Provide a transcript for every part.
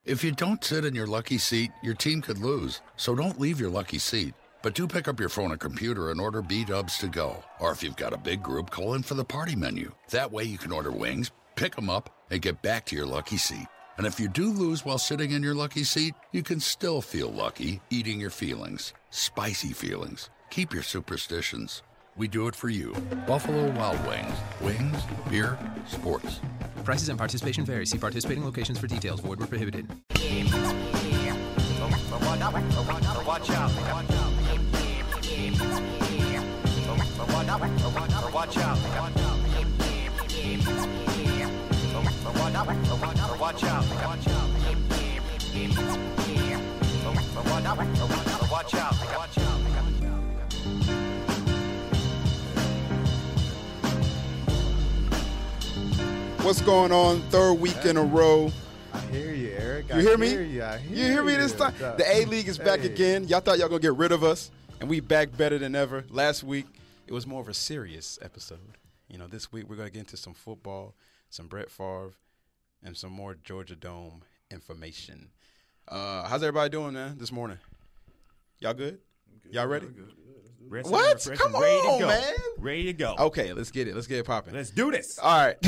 If you don't sit in your lucky seat, your team could lose. So don't leave your lucky seat. But do pick up your phone or computer and order B-Dubs to go. Or if you've got a big group, call in for the party menu. That way you can order wings, pick them up, and get back to your lucky seat. And if you do lose while sitting in your lucky seat, you can still feel lucky eating your feelings. Spicy feelings. Keep your superstitions. We do it for you. Buffalo Wild Wings. Wings, beer, sports. Prices and participation vary. See participating locations for details. Void where prohibited. Watch out. Watch out. What's going on? Third week in a row. I hear you, Eric. You hear me? I hear you hear me this time? The A-League is back again. Y'all thought y'all going to get rid of us, and we back better than ever. Last week, it was more of a serious episode. You know, this week we're going to get into some football, some Brett Favre, and some more Georgia Dome information. How's everybody doing, man, this morning? Y'all good? Y'all ready? What? Come on, man. Ready to go. Okay, let's get it. Let's get it popping. Let's do this. All right.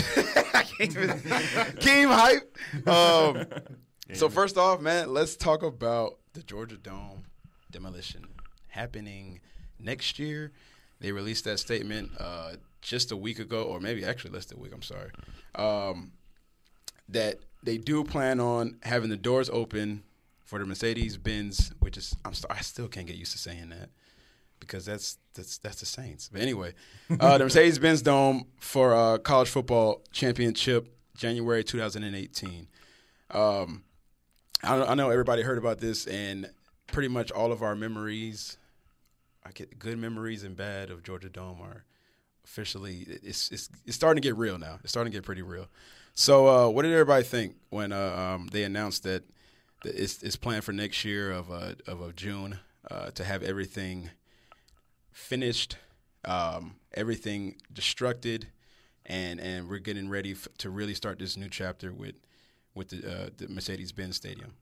Keem hype. So first off, man, let's talk about the Georgia Dome demolition happening next year. They released that statement just a week ago, or maybe actually less than a week, I'm sorry, that they do plan on having the doors open for the Mercedes-Benz, which is I still can't get used to saying that because that's the Saints. But anyway, the Mercedes-Benz Dome for college football championship, January 2018. I know everybody heard about this, and pretty much all of our memories, I get good memories and bad of Georgia Dome are officially it's starting to get real now. It's starting to get pretty real. So what did everybody think when they announced that it's planned for next year of June to have everything finished, everything destructed, and we're getting ready to really start this new chapter with the Mercedes-Benz Stadium?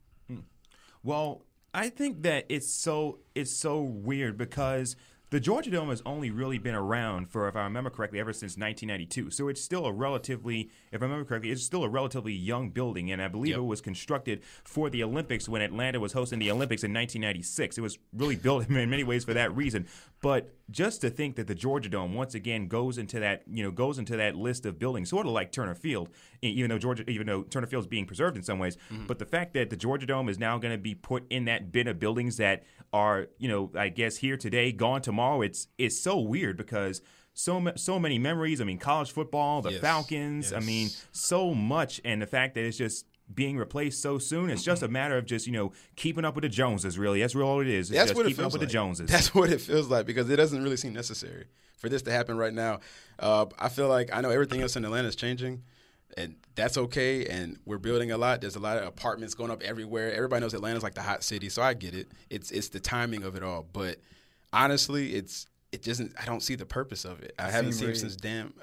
Well, I think that it's so weird because the Georgia Dome has only really been around for, if I remember correctly, ever since 1992. So it's still if I remember correctly, it's still a relatively young building, and I believe it was constructed for the Olympics when Atlanta was hosting the Olympics in 1996. It was really built in many ways for that reason. But just to think that the Georgia Dome once again goes into that list of buildings, sort of like Turner Field, even though Turner Field is being preserved in some ways. Mm-hmm. But the fact that the Georgia Dome is now going to be put in that bin of buildings that are, I guess here today, gone tomorrow, it's so weird because so many memories. I mean, college football, the Falcons. Yes. I mean, so much, and the fact that it's just being replaced so soon. It's just a matter of just keeping up with the Joneses. Really, that's all it is. It's that's just what it keeping feels up with like. The Joneses. That's what it feels like because it doesn't really seem necessary for this to happen right now. I feel like I know everything else in Atlanta is changing, and that's okay. And we're building a lot. There's a lot of apartments going up everywhere. Everybody knows Atlanta's like the hot city, so I get it. It's the timing of it all, but honestly, it doesn't. I don't see the purpose of it. I haven't seen him since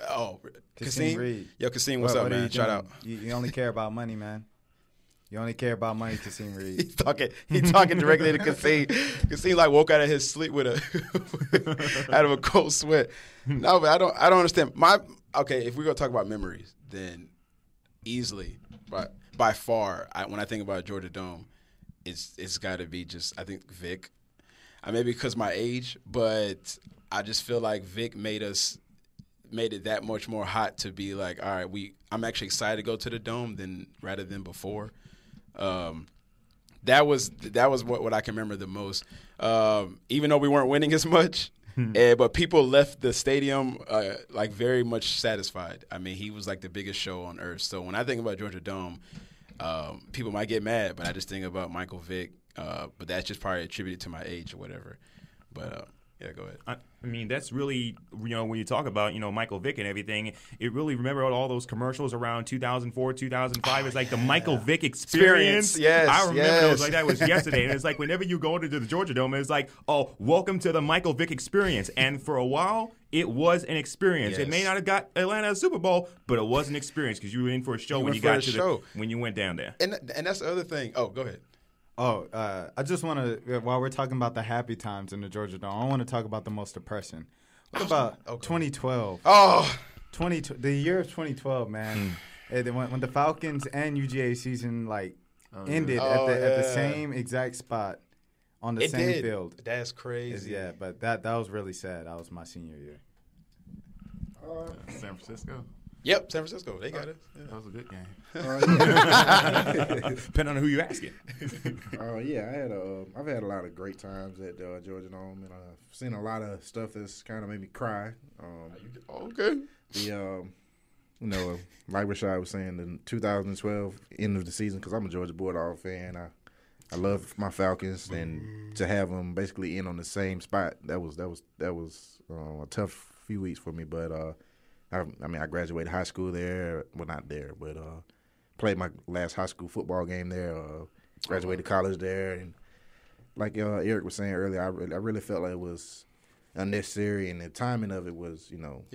Kasim Reed. Yo, Kasim, what's up, man? Shout out. You only care about money, man. You only care about money, Kasim Reed. He's talking directly to Kasim. Kasim like woke out of his sleep with out of a cold sweat. No, but I don't understand. If we're gonna talk about memories, then easily, by far, when I think about Georgia Dome, it's got to be just I think Vic. Maybe because my age, but I just feel like Vic made it that much more hot to be like, all right, I'm actually excited to go to the Dome rather than before. That was what I can remember the most. Even though we weren't winning as much, but people left the stadium like very much satisfied. I mean, he was like the biggest show on earth. So when I think about Georgia Dome, people might get mad, but I just think about Michael Vick. But that's just probably attributed to my age or whatever. But Yeah, go ahead. I mean, that's really, when you talk about, Michael Vick and everything, it really, remember all those commercials around 2004, 2005? It's like the Michael Vick experience. Yes, I remember yes. those like that was yesterday. And it's like whenever you go into the Georgia Dome, it's like, oh, welcome to the Michael Vick experience. And for a while, it was an experience. It may Yes. not have got Atlanta a Super Bowl, but it was an experience because you were in for a show when went you for got a to show. when you went down there. And that's the other thing. Oh, go ahead. Oh, I just want to, while we're talking about the happy times in the Georgia Dome, I want to talk about the most depressing. What about 2012? Oh, The year of 2012, man. When the Falcons and UGA season ended at the same exact spot on the it same did. field. That's crazy. Yeah, but that was really sad. That was my senior year. San Francisco. Yep, San Francisco. They got it. Yeah. That was a good game. Depending on who you asking. I've had a lot of great times at Georgia Dome, and I've seen a lot of stuff that's kind of made me cry. Okay. Like Rashad was saying, the 2012 end of the season, because I'm a Georgia Bulldog fan. I love my Falcons, and to have them basically in on the same spot, that was a tough few weeks for me. But I graduated high school there. Well, not there, but played my last high school football game there. Graduated college there, and like Eric was saying earlier, I really felt like it was unnecessary, and the timing of it was,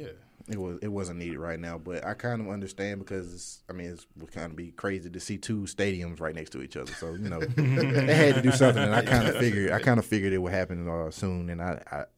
it wasn't needed right now. But I kind of understand because it would kind of be crazy to see two stadiums right next to each other. So they had to do something, and I kind of figured it would happen soon, and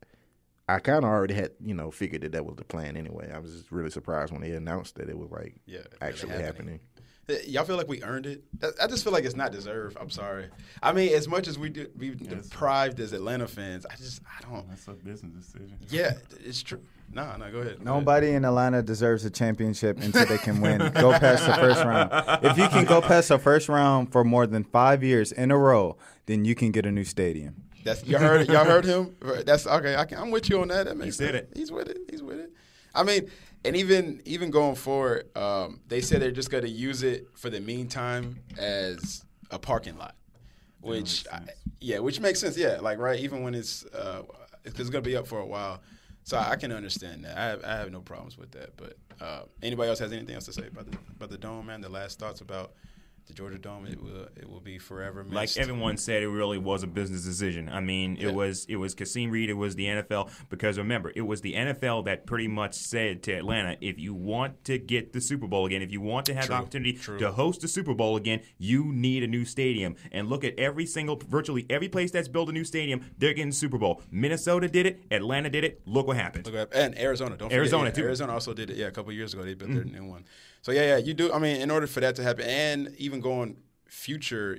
I kind of already had, figured that was the plan anyway. I was just really surprised when they announced that it was actually happening. Y'all feel like we earned it? I just feel like it's not deserved. I'm sorry. I mean, as much as we deprived as Atlanta fans, I don't. That's a business decision. Yeah, it's true. No, go ahead. Nobody in Atlanta deserves a championship until they can win. Go past the first round. If you can go past the first round for more than 5 years in a row, then you can get a new stadium. Y'all heard him? That's okay. I'm with you on that. That makes He said sense. it. He's with it. I mean, and even going forward, they said they're just going to use it for the meantime as a parking lot, which makes sense. Yeah, right. Even when it's going to be up for a while, so I can understand that. I have no problems with that. But anybody else has anything else to say about the Dome, man? The last thoughts about the Georgia Dome, it will be forever missed. Like everyone said, it really was a business decision. I mean, it was Kasim Reed, it was the NFL, because remember, it was the NFL that pretty much said to Atlanta, if you want to get the Super Bowl again, if you want to have the opportunity to host the Super Bowl again, you need a new stadium. And look at virtually every place that's built a new stadium, they're getting Super Bowl. Minnesota did it, Atlanta did it, look what happened. And Arizona, don't forget. Arizona, too. Arizona also did it, a couple of years ago. They built their new one. So, you do. I mean, in order for that to happen, and even going future,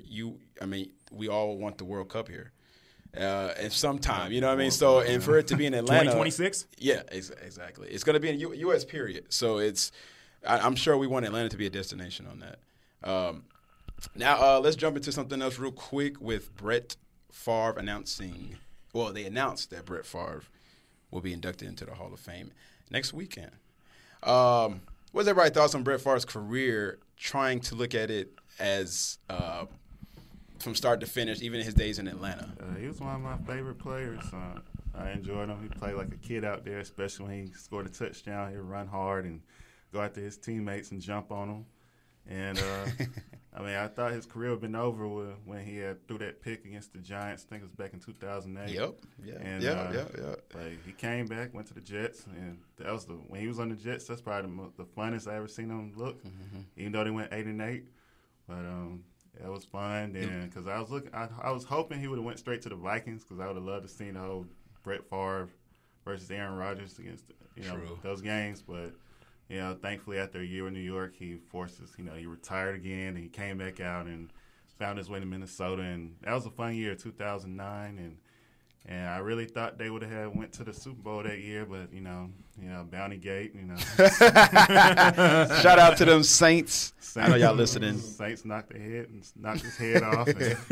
we all want the World Cup here. At some time, you know what I mean? So, and for it to be in Atlanta. 2026? Yeah, exactly. It's going to be in U.S., period. So, I'm sure we want Atlanta to be a destination on that. Now, let's jump into something else real quick with Brett Favre announcing. Well, they announced that Brett Favre will be inducted into the Hall of Fame next weekend. What's everybody's thoughts on Brett Favre's career, trying to look at it as from start to finish, even in his days in Atlanta? He was one of my favorite players. I enjoyed him. He played like a kid out there, especially when he scored a touchdown. He'd run hard and go after his teammates and jump on them. And, I thought his career would have been over when he threw that pick against the Giants. I think it was back in 2008. Yep. Yeah. And, he came back, went to the Jets, and that was when he was on the Jets, that's probably the funnest I ever seen him look, even though they went 8-8. But it was fun then because I was hoping he would have went straight to the Vikings because I would have loved to see the whole Brett Favre versus Aaron Rodgers against those games, but. Thankfully after a year in New York, he retired again, and he came back out and found his way to Minnesota, and that was a fun year, 2009, and I really thought they would have went to the Super Bowl that year, but Bounty Gate, Shout out to them Saints. I know y'all listening. Saints knocked his head off,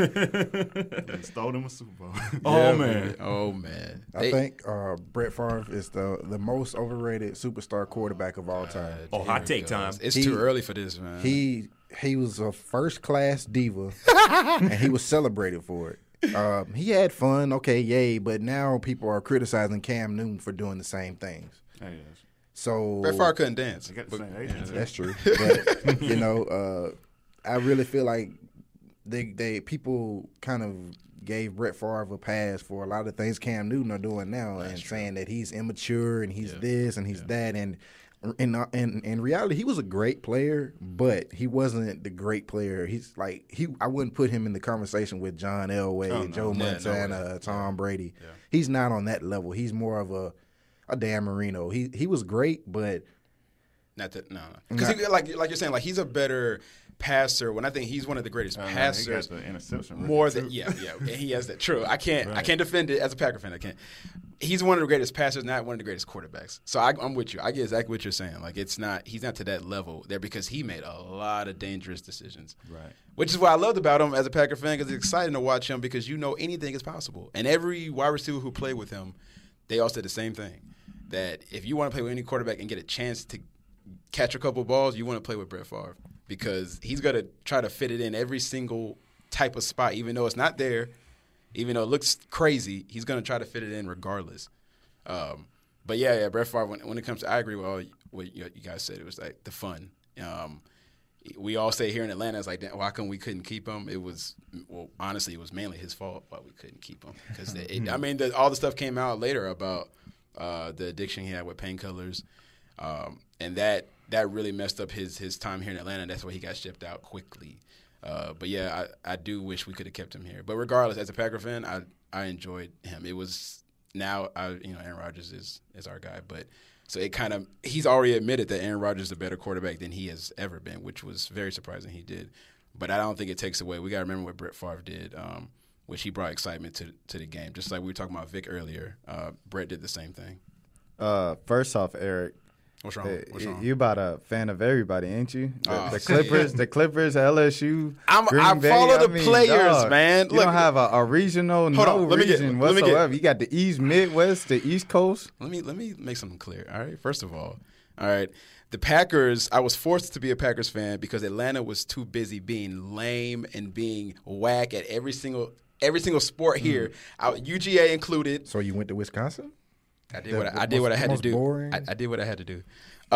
and stole him a Super Bowl. Oh man! I think Brett Favre is the most overrated superstar quarterback of all time. Hot take time. It's too early for this, man. He was a first class diva, and he was celebrated for it. He had fun, okay, yay, but now people are criticizing Cam Newton for doing the same things. Hey, So Brett Favre couldn't dance. they got the same agent. too. that's true. But you know, I really feel like they people kind of gave Brett Favre a pass for a lot of things Cam Newton are doing now, and saying that he's immature and he's this and he's that, and in reality, he was a great player, but he wasn't the great player. He's like I wouldn't put him in the conversation with John Elway, Joe Montana, Tom Brady. Yeah. He's not on that level. He's more of a Dan Marino. He was great, but not that because like you're saying, like he's a better passer. When I think he's one of the greatest passers. He got the interception more than and he has that. True, I can't defend it as a Packer fan. I can't. He's one of the greatest passers, not one of the greatest quarterbacks. So I'm with you. I get exactly what you're saying. Like he's not to that level there because he made a lot of dangerous decisions. Right. Which is what I loved about him as a Packer fan because it's exciting to watch him because you know anything is possible. And every wide receiver who played with him, they all said the same thing. That if you want to play with any quarterback and get a chance to catch a couple balls, you want to play with Brett Favre because he's going to try to fit it in every single type of spot, even though it's not there. Even though it looks crazy, he's going to try to fit it in regardless. But yeah, Brett Favre, when it comes to – I agree with all what you guys said. It was like the fun. We all say here in Atlanta, it's like, why come we couldn't keep him? It was – honestly, it was mainly his fault why we couldn't keep him. Because, all the stuff came out later about the addiction he had with painkillers. And that really messed up his time here in Atlanta. That's why he got shipped out quickly. But yeah, I do wish we could have kept him here. But regardless, as a Packer fan, I enjoyed him. It was Aaron Rodgers is our guy. But so it kind of he's already admitted that Aaron Rodgers is a better quarterback than he has ever been, which was very surprising he did. But I don't think it takes away. We got to remember what Brett Favre did, which he brought excitement to the game. Just like we were talking about Vic earlier, Brett did the same thing. First off, Eric. What's wrong? You about a fan of everybody, ain't you? The Clippers, LSU. I follow the players, dog, man. You don't have a regional, region whatsoever. You got the East, Midwest, the East Coast. Let me make something clear. All right. First of all, the Packers. I was forced to be a Packers fan because Atlanta was too busy being lame and being whack at every single sport here, UGA included. So you went to Wisconsin? I did what I had to do. I did what I had to do.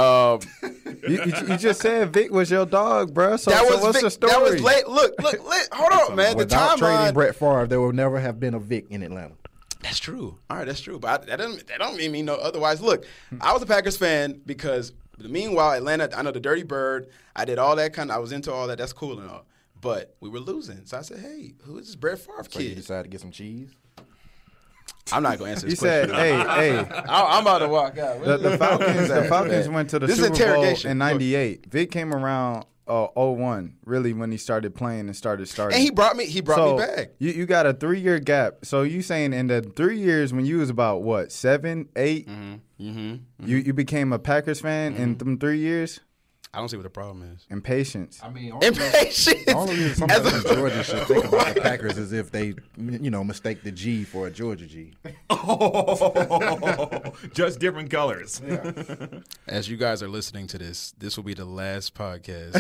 You just said Vic was your dog, bro. So what's Vic, the story? That was late. Look. Hold on, man. Without trading Brett Favre, there will never have been a Vic in Atlanta. That's true. All right, that's true. But that don't mean me no otherwise. Look, I was a Packers fan because meanwhile, Atlanta, I know the Dirty Bird. I did all that I was into all that. That's cool and all. But we were losing. So I said, hey, who is this Brett Favre kid? So you decided to get some cheese? I'm not going to answer this question. You said, hey. I'm about to walk out. The Falcons went to the Super Bowl in 98. Vic came around 01, really, when he started playing and started. And he brought me back. You got a 3-year gap. So you saying in the 3 years when you was about, what, 7, 8, you became a Packers fan in them 3 years? I don't see what the problem is. Impatience. I mean, impatience. All of you, somebody from Georgia should think about the Packers as if they, mistake the G for a Georgia G. Just different colors. Yeah. As you guys are listening to this will be the last podcast.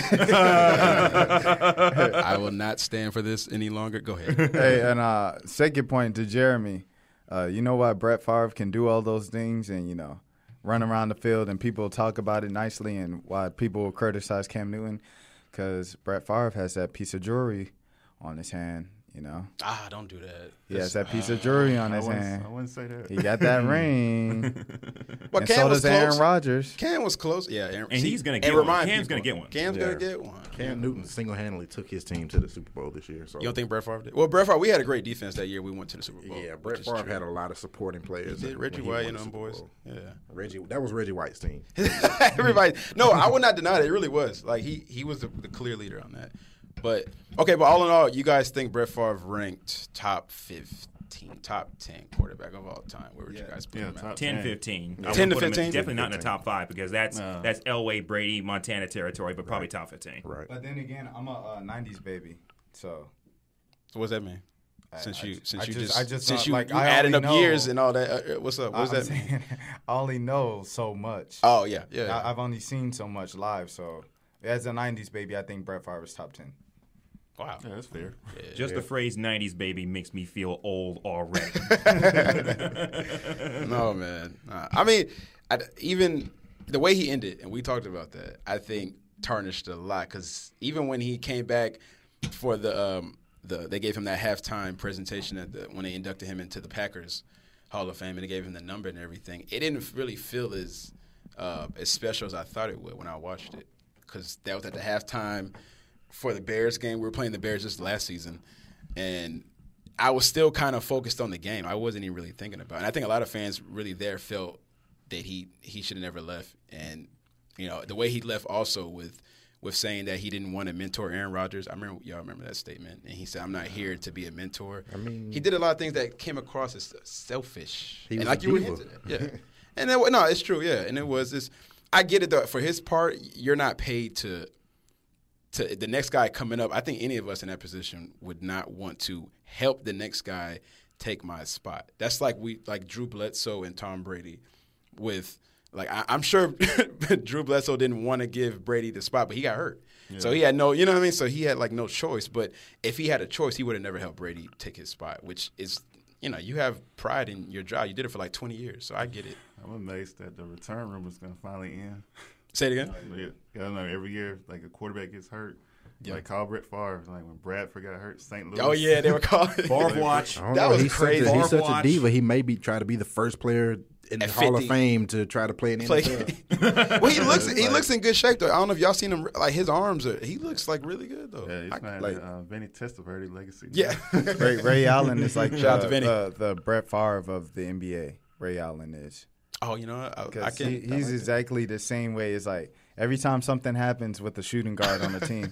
I will not stand for this any longer. Go ahead. Hey, and second point to Jeremy. You know why Brett Favre can do all those things and, run around the field and people talk about it nicely and why people will criticize Cam Newton? Because Brett Favre has that piece of jewelry on his hand, don't do that. He has that piece of jewelry on his hand. I wouldn't say that. He got that ring. But and Cam so was does close. Aaron Rodgers. Cam was close. Yeah, and he's going to get one. Cam's going to get one. Cam's going to get one. Cam Newton single-handedly took his team to the Super Bowl this year. So you don't think Brett Favre did? Well, Brett Favre, we had a great defense that year. We went to the Super Bowl. Yeah, Brett Favre had a lot of supporting players. He did. Reggie White and them boys. Yeah, that was Reggie White's team. Everybody. No, I would not deny it. It really was. Like he was the clear leader on that. But all in all, you guys think Brett Favre ranked top 15, top 10 quarterback of all time? Where would you guys put him at? 10, 15. 10 to 15? Definitely not in the top 5 because that's Elway, Brady, Montana territory, but probably top 15. Right. But then again, I'm a 90s baby, so. So what does that mean? Since you like, adding up years and all that, what's up? What does that mean? I only know so much. Oh yeah. I've only seen so much live, so as a 90s baby, I think Brett Favre is top 10. Wow. Yeah, that's fair. Just the phrase "90s baby" makes me feel old already. No, man. I mean, even the way he ended, and we talked about that, I think tarnished a lot because even when he came back for they gave him that halftime presentation when they inducted him into the Packers Hall of Fame and they gave him the number and everything. It didn't really feel as special as I thought it would when I watched it because that was at the halftime for the Bears game. We were playing the Bears just last season, and I was still kind of focused on the game. I wasn't even really thinking about it. And I think a lot of fans really there felt that he should have never left. And, you know, the way he left also with saying that he didn't want to mentor Aaron Rodgers. Y'all remember that statement. And he said, I'm not here to be a mentor. I mean, he did a lot of things that came across as selfish. He was and like a you were diva. hinting at. Yeah. And no, it's true, yeah. And it was this. I get it, though. For his part, you're not paid to the next guy coming up. I think any of us in that position would not want to help the next guy take my spot. That's like Drew Bledsoe and Tom Brady with I'm sure Drew Bledsoe didn't want to give Brady the spot, but he got hurt. Yeah. So he had no, you know what I mean? So he had no choice. But if he had a choice, he would have never helped Brady take his spot, which is, you have pride in your job. You did it for 20 years, so I get it. I'm amazed that the return room is going to finally end. Say it again? I know every year, a quarterback gets hurt. Yeah. Call Brett Favre, when Bradford got hurt, St. Louis. Oh, yeah, they were calling Favre watch. That was crazy. He's such a diva. He may try to be the first player in the Hall of Fame to try to play in the NFL. Well, he looks in good shape though. I don't know if y'all seen him. His arms he looks really good though. Yeah, he's not Vinny Testaverde legacy. Yeah, Ray Allen is like shout out to Vinny. The Brett Favre of the NBA. Ray Allen is. Oh, you know, he's exactly the same way. It's every time something happens with the shooting guard on the team,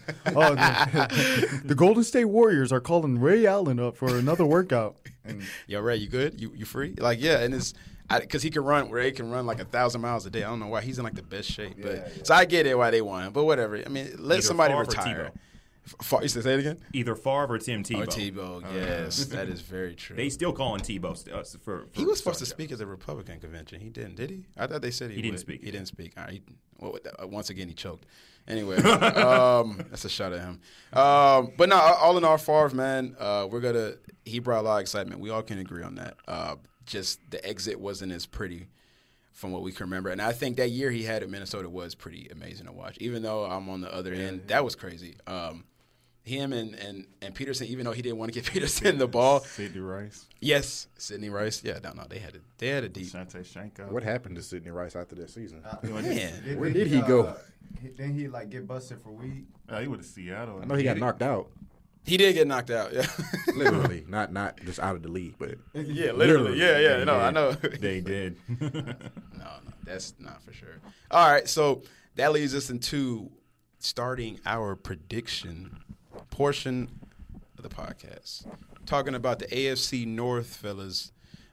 the Golden State Warriors are calling Ray Allen up for another workout. And, yo, Ray, you good? You free? And it's because he can run. Ray can run 1,000 miles a day. I don't know why he's in the best shape, so I get it why they want him. But whatever. I mean, let Either somebody Favre retire. You said say it again? Either Favre or Tim Tebow. Or Tebow, yes, that is very true. They still calling Tebow for he was supposed to speak at the Republican convention. He didn't, did he? I thought they said he didn't speak. He didn't speak. All right, once again, he choked. Anyway, that's a shot at him. But no, all in all, Favre, man, he brought a lot of excitement. We all can agree on that. Just the exit wasn't as pretty from what we can remember. And I think that year he had at Minnesota was pretty amazing to watch. Even though I'm on the other end, that was crazy. Him and Peterson, even though he didn't want to give Peterson the ball. Sidney Rice. Yes, Sidney Rice. Yeah, no, they had a deep. Shante Shanko. What happened to Sidney Rice after that season? Man, where did he go? Didn't he get busted for weed? He went to Seattle. I know he got knocked out. He did get knocked out. Yeah, literally, not just out of the league, but yeah, literally. Yeah. No, I know they did. No, that's not for sure. All right, so that leads us into starting our prediction portion of the podcast, talking about the AFC North, fellas.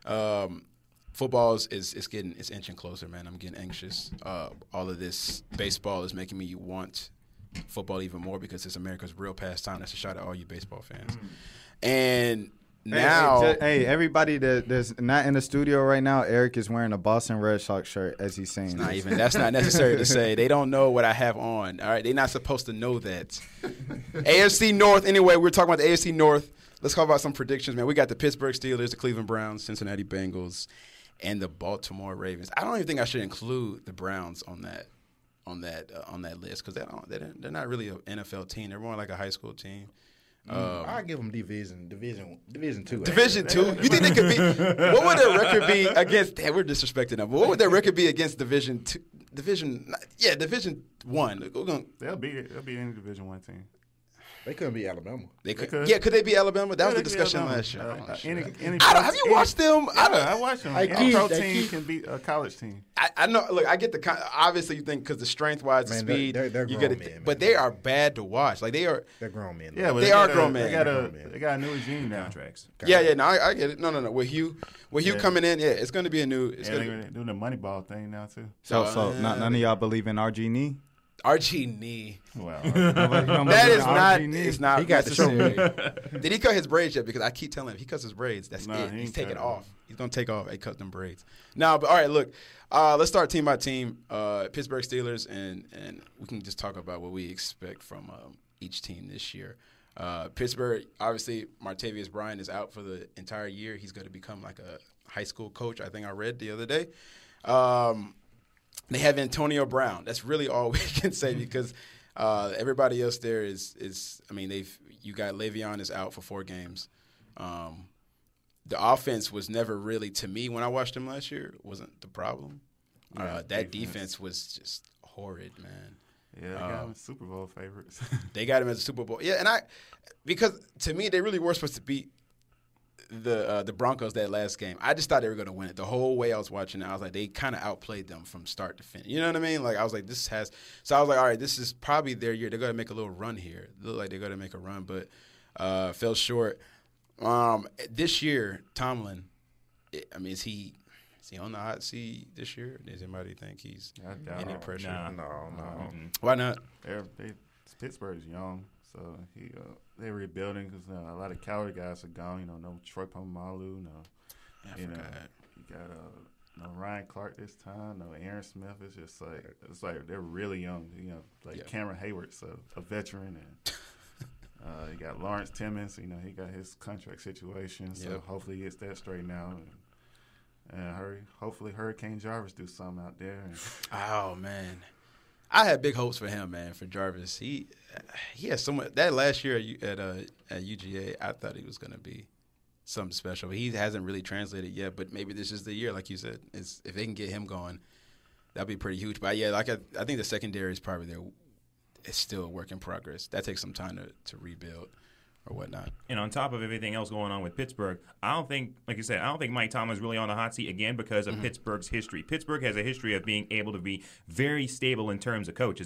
Football is inching closer, man. I'm getting anxious. All of this baseball is making me want football even more because it's America's real pastime. That's a shot at all you baseball fans. And now, hey, everybody that's not in the studio right now, Eric is wearing a Boston Red Sox shirt as he's saying. That's not necessary to say. They don't know what I have on. All right, they're not supposed to know that. AFC North. Anyway, we're talking about the AFC North. Let's talk about some predictions, man. We got the Pittsburgh Steelers, the Cleveland Browns, Cincinnati Bengals, and the Baltimore Ravens. I don't even think I should include the Browns on that list because they're not really an NFL team. They're more like a high school team. I give them Division 2. Division 2. You think they could be? What would their record be against? Damn, we're disrespecting them. But what would their record be against Division 2? Division 1. They'll be any Division 1 team. They couldn't be Alabama. They could. Yeah, could they be Alabama? That was the discussion last year. Have you watched them? I watched them. Any pro team can beat a college team. I know. Look, I get obviously you think because the strength-wise, the speed, they're you grown get it. men, but man. they are bad to watch. Like they're grown men. Yeah, but they are grown men. They got a new regime now. Contracts. Yeah. No, I get it. No. With Hugh coming in, it's going to be a new. They're doing the Moneyball thing now too. So none of y'all believe in RG Nee? Archie Nee. Wow. That is not. It's not. He got the show. Did he cut his braids yet? Because I keep telling him if he cuts his braids, that's it. He He's ain't taking cut it. off. He's gonna take off. He cut them braids. No, but all right. Look, let's start team by team. Pittsburgh Steelers, and we can just talk about what we expect from each team this year. Pittsburgh, obviously, Martavius Bryant is out for the entire year. He's going to become like a high school coach, I think I read the other day. They have Antonio Brown. That's really all we can say because everybody else there is. I mean, you got Le'Veon is out for 4 games. The offense was never really, to me, when I watched them last year, wasn't the problem. That defense was just horrid, man. Yeah, they got him as Super Bowl favorites. They got him as a Super Bowl. Yeah, and because to me, they really were supposed to beat the Broncos that last game. I just thought they were going to win it. The whole way I was watching it, I was like, they kind of outplayed them from start to finish. You know what I mean? Like, I was like, so I was like, all right, this is probably their year. They're going to make a little run here. It looked like they're going to make a run, but fell short. This year, Tomlin, is he on the hot seat this year? Does anybody think he's any pressure? No. Why not? Pittsburgh is young, so they're rebuilding because a lot of calorie guys are gone. No Troy Polamalu, you got no Ryan Clark this time, no Aaron Smith. It's like they're really young. Cameron Hayward's a veteran, and you got Lawrence Timmons. He got his contract situation, so hopefully he gets that straightened out. And hopefully Hurricane Jarvis do something out there. Oh man, I had big hopes for him, man. For Jarvis, he has so much. That last year at UGA, I thought he was going to be something special. But he hasn't really translated yet. But maybe this is the year, like you said. If they can get him going, that'd be pretty huge. But yeah, I think the secondary is probably there. It's still a work in progress. That takes some time to rebuild or whatnot. And on top of everything else going on with Pittsburgh, I don't think Mike Tomlin's really on the hot seat again because of Pittsburgh's history. Pittsburgh has a history of being able to be very stable in terms of coaches.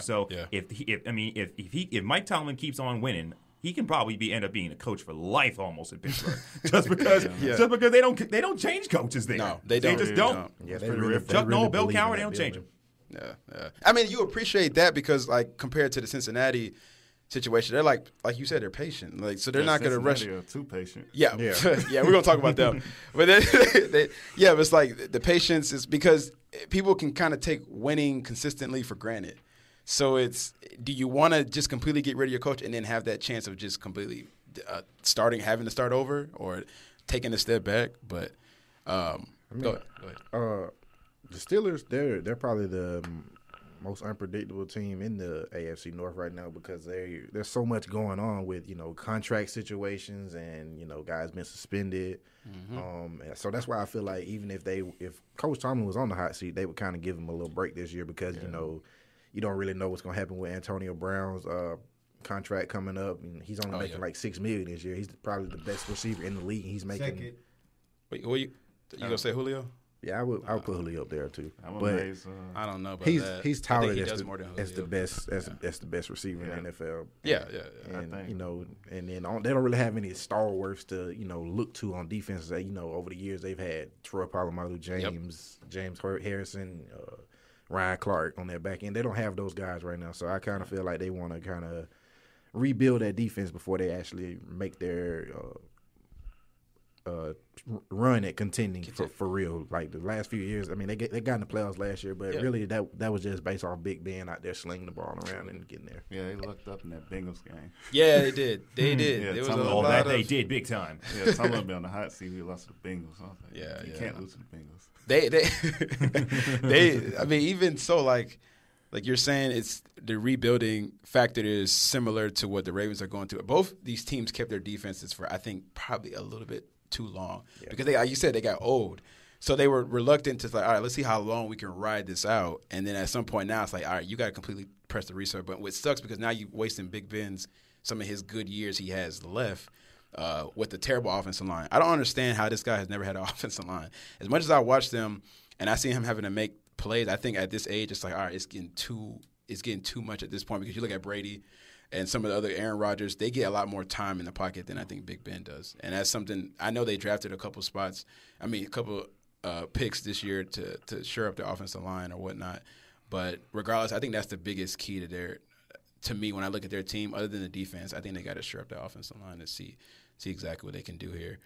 If Mike Tomlin keeps on winning, he can probably end up being a coach for life almost in Pittsburgh, just because they don't change coaches there. No, they don't. They just don't. Yeah, Chuck Noll, Bill Cowher, they don't change them. Yeah. I mean, you appreciate that because, like, compared to the Cincinnati situation, they're like you said, they're patient. Like, so they're not going to rush. Are too patient. Yeah, yeah. We're going to talk about them. But but it's like the patience is because people can kind of take winning consistently for granted. So do you want to just completely get rid of your coach and then have that chance of just completely having to start over or taking a step back? But go ahead. The Steelers, they're probably the most unpredictable team in the AFC North right now because there's so much going on with contract situations and guys been suspended. So that's why I feel like even if Coach Tomlin was on the hot seat, they would kind of give him a little break this year because you don't really know what's going to happen with Antonio Brown's contract coming up, and he's only making like $6 million this year. He's probably the best receiver in the league. He's making. Second. Wait, you gonna say Julio? Yeah, I would put Julio up there too. But I don't know about that. He's touted as the best receiver in the NFL. Yeah. And and then they don't really have any stalwarts to look to on defense. Over the years they've had Troy Polamalu, James Harrison, Ryan Clark on their back end. They don't have those guys right now, so I kind of feel like they want to kind of rebuild that defense before they actually make their run at contending for real. Like the last few years, I mean, they got in the playoffs last year, but really that was just based off Big Ben out there slinging the ball around and getting there. Yeah, they lucked up in that Bengals game. Yeah, they did. They did. Yeah, it was they did big time. Yeah, Tomlin been on the hot seat. We lost to the Bengals. So you can't lose to the Bengals. They I mean, even so, like you're saying, it's the rebuilding factor is similar to what the Ravens are going through. Both these teams kept their defenses for, I think, probably a little bit too long because they, like you said, they got old. So they were reluctant to like, all right, let's see how long we can ride this out. And then at some point now, it's like, all right, you got to completely press the restart button, which sucks because now you're wasting Big Ben's some of his good years he has left with the terrible offensive line. I don't understand how this guy has never had an offensive line. As much as I watch them and I see him having to make plays, I think at this age it's like, all right, it's getting too much at this point because you look at Brady and some of the other Aaron Rodgers, they get a lot more time in the pocket than I think Big Ben does. And that's something – I know they drafted a couple picks this year to shore up their offensive line or whatnot. But regardless, I think that's the biggest key to me when I look at their team, other than the defense. I think they got to shore up their offensive line to see exactly what they can do here.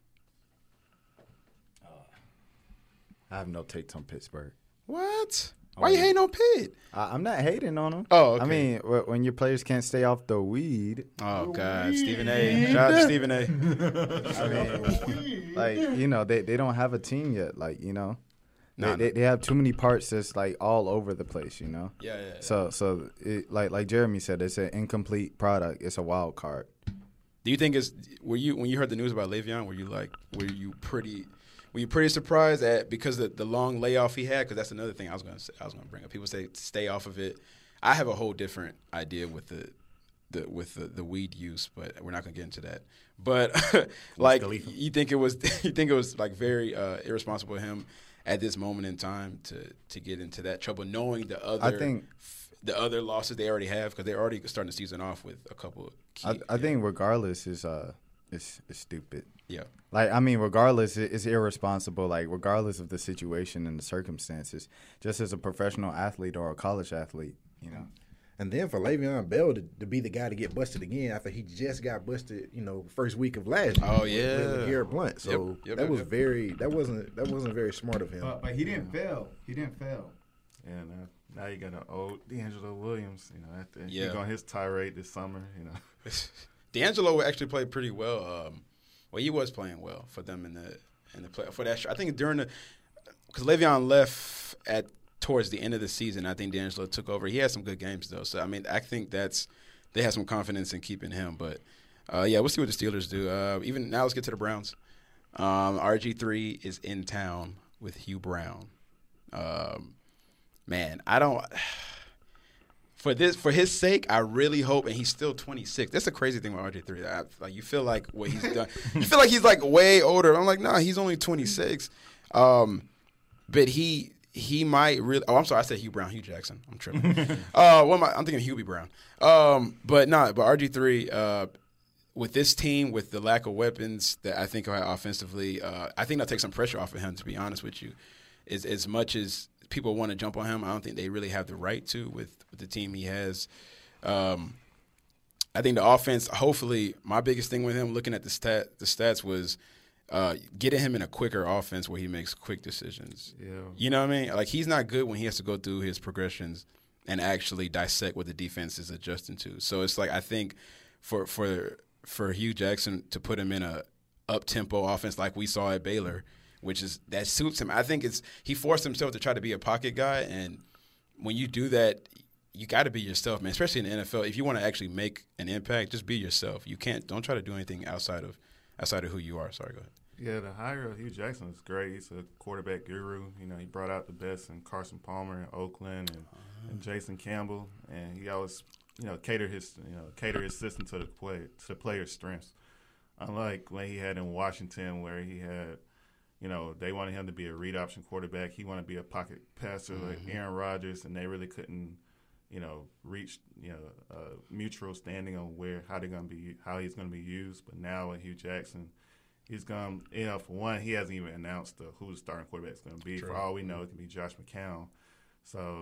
I have no takes on Pittsburgh. What? Why you hating on Pitt? I'm not hating on him. Oh, okay. I mean, when your players can't stay off the weed. Oh, God. Stephen A. Shout out to Stephen A. I mean, like, you know, they don't have a team yet. Like, you know, No. they have too many parts that's like all over the place, you know? Yeah. So it, like Jeremy said, it's an incomplete product. It's a wild card. Do you think when you heard the news about Le'Veon, were you pretty surprised at because of the long layoff he had? Because that's another thing I was going to bring up. People say stay off of it. I have a whole different idea with the weed use, but we're not going to get into that. But like you think it was like very irresponsible of him at this moment in time to get into that trouble, knowing the other losses they already have, because they're already starting the season off with a couple. I think regardless is stupid. Yeah. Like, I mean, regardless, it's irresponsible. Like, regardless of the situation and the circumstances, just as a professional athlete or a college athlete, you know. And then for Le'Veon Bell to be the guy to get busted again after he just got busted, you know, first week of last year. Oh yeah, with Garrett Blunt. So that wasn't very smart of him. But he didn't fail. And now you got an old D'Angelo Williams. You know, after Yeah. he's on his tirade this summer. You know, D'Angelo actually played pretty well. Well, he was playing well for them in the play for that. I think because Le'Veon left towards the end of the season, I think D'Angelo took over. He had some good games though, so I mean, I think they have some confidence in keeping him. But yeah, we'll see what the Steelers do. Even now, let's get to the Browns. RG3 is in town with Hugh Brown. Man, I don't. For his sake, I really hope, and he's still 26. That's the crazy thing with RG3. Like, you feel like what he's done. You feel like he's like way older. I'm like, nah, he's only 26. But he might really. Oh, I'm sorry, I said Hugh Brown, Hugh Jackson. I'm tripping. I'm thinking Hubie Brown. But RG3 with this team, with the lack of weapons that I think offensively, I think that'll take some pressure off of him. To be honest with you, as much as people want to jump on him, I don't think they really have the right to with the team he has. I think the offense, hopefully, my biggest thing with him, looking at the stats was getting him in a quicker offense where he makes quick decisions. Yeah. You know what I mean? Like, he's not good when he has to go through his progressions and actually dissect what the defense is adjusting to. So it's like, I think for Hugh Jackson to put him in a up-tempo offense like we saw at Baylor, that suits him. I think he forced himself to try to be a pocket guy, and when you do that, you got to be yourself, man. Especially in the NFL, if you want to actually make an impact, just be yourself. Don't try to do anything outside of who you are. Sorry, go ahead. Yeah, the hire of Hugh Jackson is great. He's a quarterback guru. You know, he brought out the best in Carson Palmer in Oakland and Jason Campbell, and he always, you know, cater his system to the player's strengths. Unlike when he had in Washington, where he had, you know, they wanted him to be a read option quarterback. He wanted to be a pocket passer like Aaron Rodgers, and they really couldn't, you know, reach, you know, a mutual standing on how he's going to be used. But now with Hugh Jackson, he's going, you know, for one, he hasn't even announced who the starting quarterback is going to be. True. For all we know, it could be Josh McCown. So,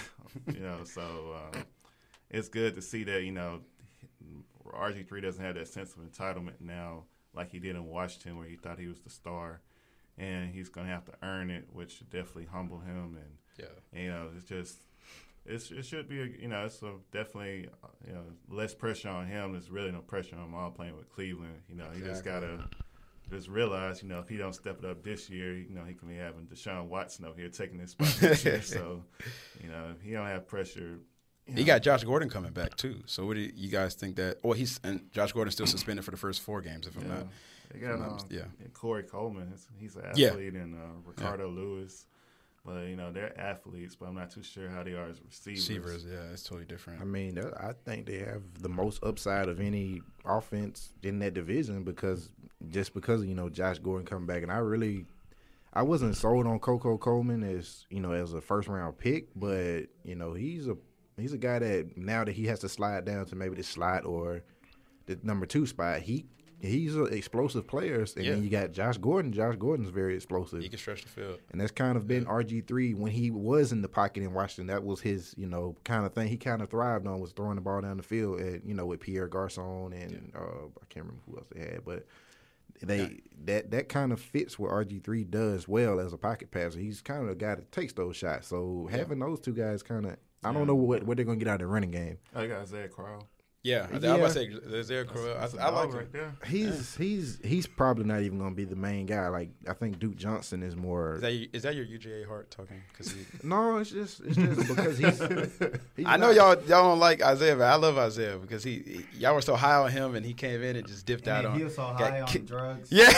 it's good to see that, you know, RG3 doesn't have that sense of entitlement now like he did in Washington, where he thought he was the star. And he's going to have to earn it, which should definitely humble him. And, you know, it should be, it's definitely, less pressure on him. There's really no pressure on him all playing with Cleveland. You know, he just got to just realize, if he don't step it up this year, he can be having Deshaun Watson over here taking his spot this year. So, if he don't have pressure. He got Josh Gordon coming back, too. So what do you guys think that – and Josh Gordon's still suspended for the first 4 games, if I'm not – They got and Corey Coleman. He's an athlete, and Ricardo Lewis. But they're athletes, but I'm not too sure how they are as receivers. Yeah, it's totally different. I mean, I think they have the most upside of any offense in that division because Josh Gordon coming back, and I wasn't sold on Coco Coleman as a first round pick, but he's a guy that now that he has to slide down to maybe the slot or the number 2 spot, He's an explosive player, and then you got Josh Gordon. Josh Gordon's very explosive. He can stretch the field. And that's kind of been RG3 when he was in the pocket in Washington. That was his, kind of thing he kind of thrived on, was throwing the ball down the field, and, with Pierre Garçon and I can't remember who else they had. But that kind of fits what RG3 does well as a pocket passer. He's kind of the guy that takes those shots. So having those two guys kind of, I don't know what they're going to get out of the running game. I got Isaiah Crowell. Yeah, I was about to say Isaiah Crowell. I like right him. there. He's probably not even going to be the main guy. Like I think Duke Johnson is more. Is that your UGA heart talking? No, it's just because he's I know y'all don't like Isaiah, but I love Isaiah because y'all were so high on him and he came in and just dipped out on. He was so high on drugs. Yeah.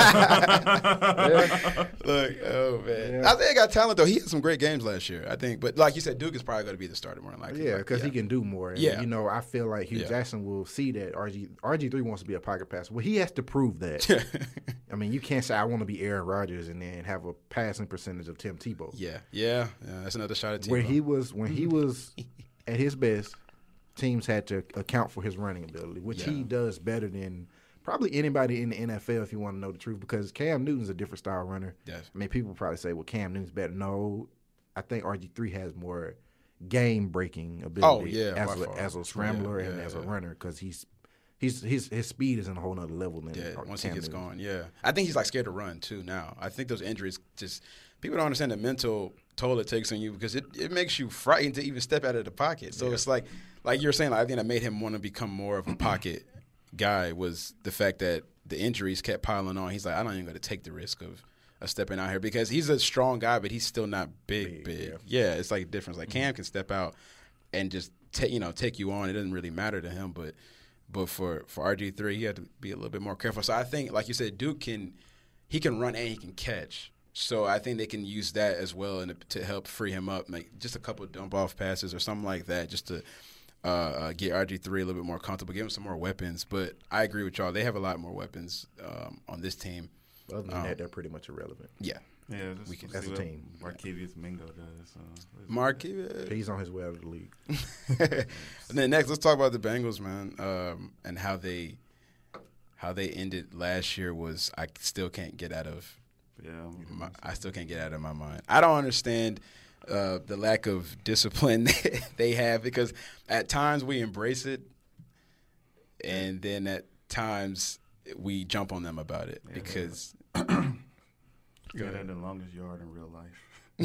Look, oh man, Isaiah got talent though. He had some great games last year, I think. But like you said, Duke is probably going to be the starter more than likely. Yeah, because he can do more. And, Yeah. you know, I feel like Hugh Jackson will see that RG3 wants to be a pocket passer. Well, he has to prove that. I mean, you can't say I want to be Aaron Rodgers and then have a passing percentage of Tim Tebow. Yeah, that's another shot at Tebow. When he was at his best, teams had to account for his running ability, which he does better than probably anybody in the NFL, if you want to know the truth, because Cam Newton's a different style runner. Yes. I mean, people probably say, well, Cam Newton's better. No, I think RG3 has more game-breaking ability as a scrambler and as a runner because his speed is in a whole nother level than once Cam he gets Newton. going. Yeah, I think he's like scared to run too now. I think those injuries just people don't understand the mental toll it takes on you because it makes you frightened to even step out of the pocket. So it's like you're saying, I think that made him want to become more of a pocket guy was the fact that the injuries kept piling on. He's like, I'm not even going to take the risk of stepping out here because he's a strong guy, but he's still not big. Yeah, it's like a difference. Like Cam can step out and just take you on. It doesn't really matter to him, but for RG3, he had to be a little bit more careful. So I think, like you said, Duke can run and he can catch. So I think they can use that as well and to help free him up, like just a couple of dump off passes or something like that, just to get RG3 a little bit more comfortable, give him some more weapons. But I agree with y'all; they have a lot more weapons on this team. Other than that, they're pretty much irrelevant. Yeah. Yeah, as a team. Markevious Mingo does. Markevious. He's on his way out of the league. And then next, let's talk about the Bengals, man, and how they ended last year was I still can't get out of. Yeah, I still can't get out of my mind. I don't understand the lack of discipline they have because at times we embrace it, and then at times we jump on them about it because. Yeah, they're the longest yard in real life.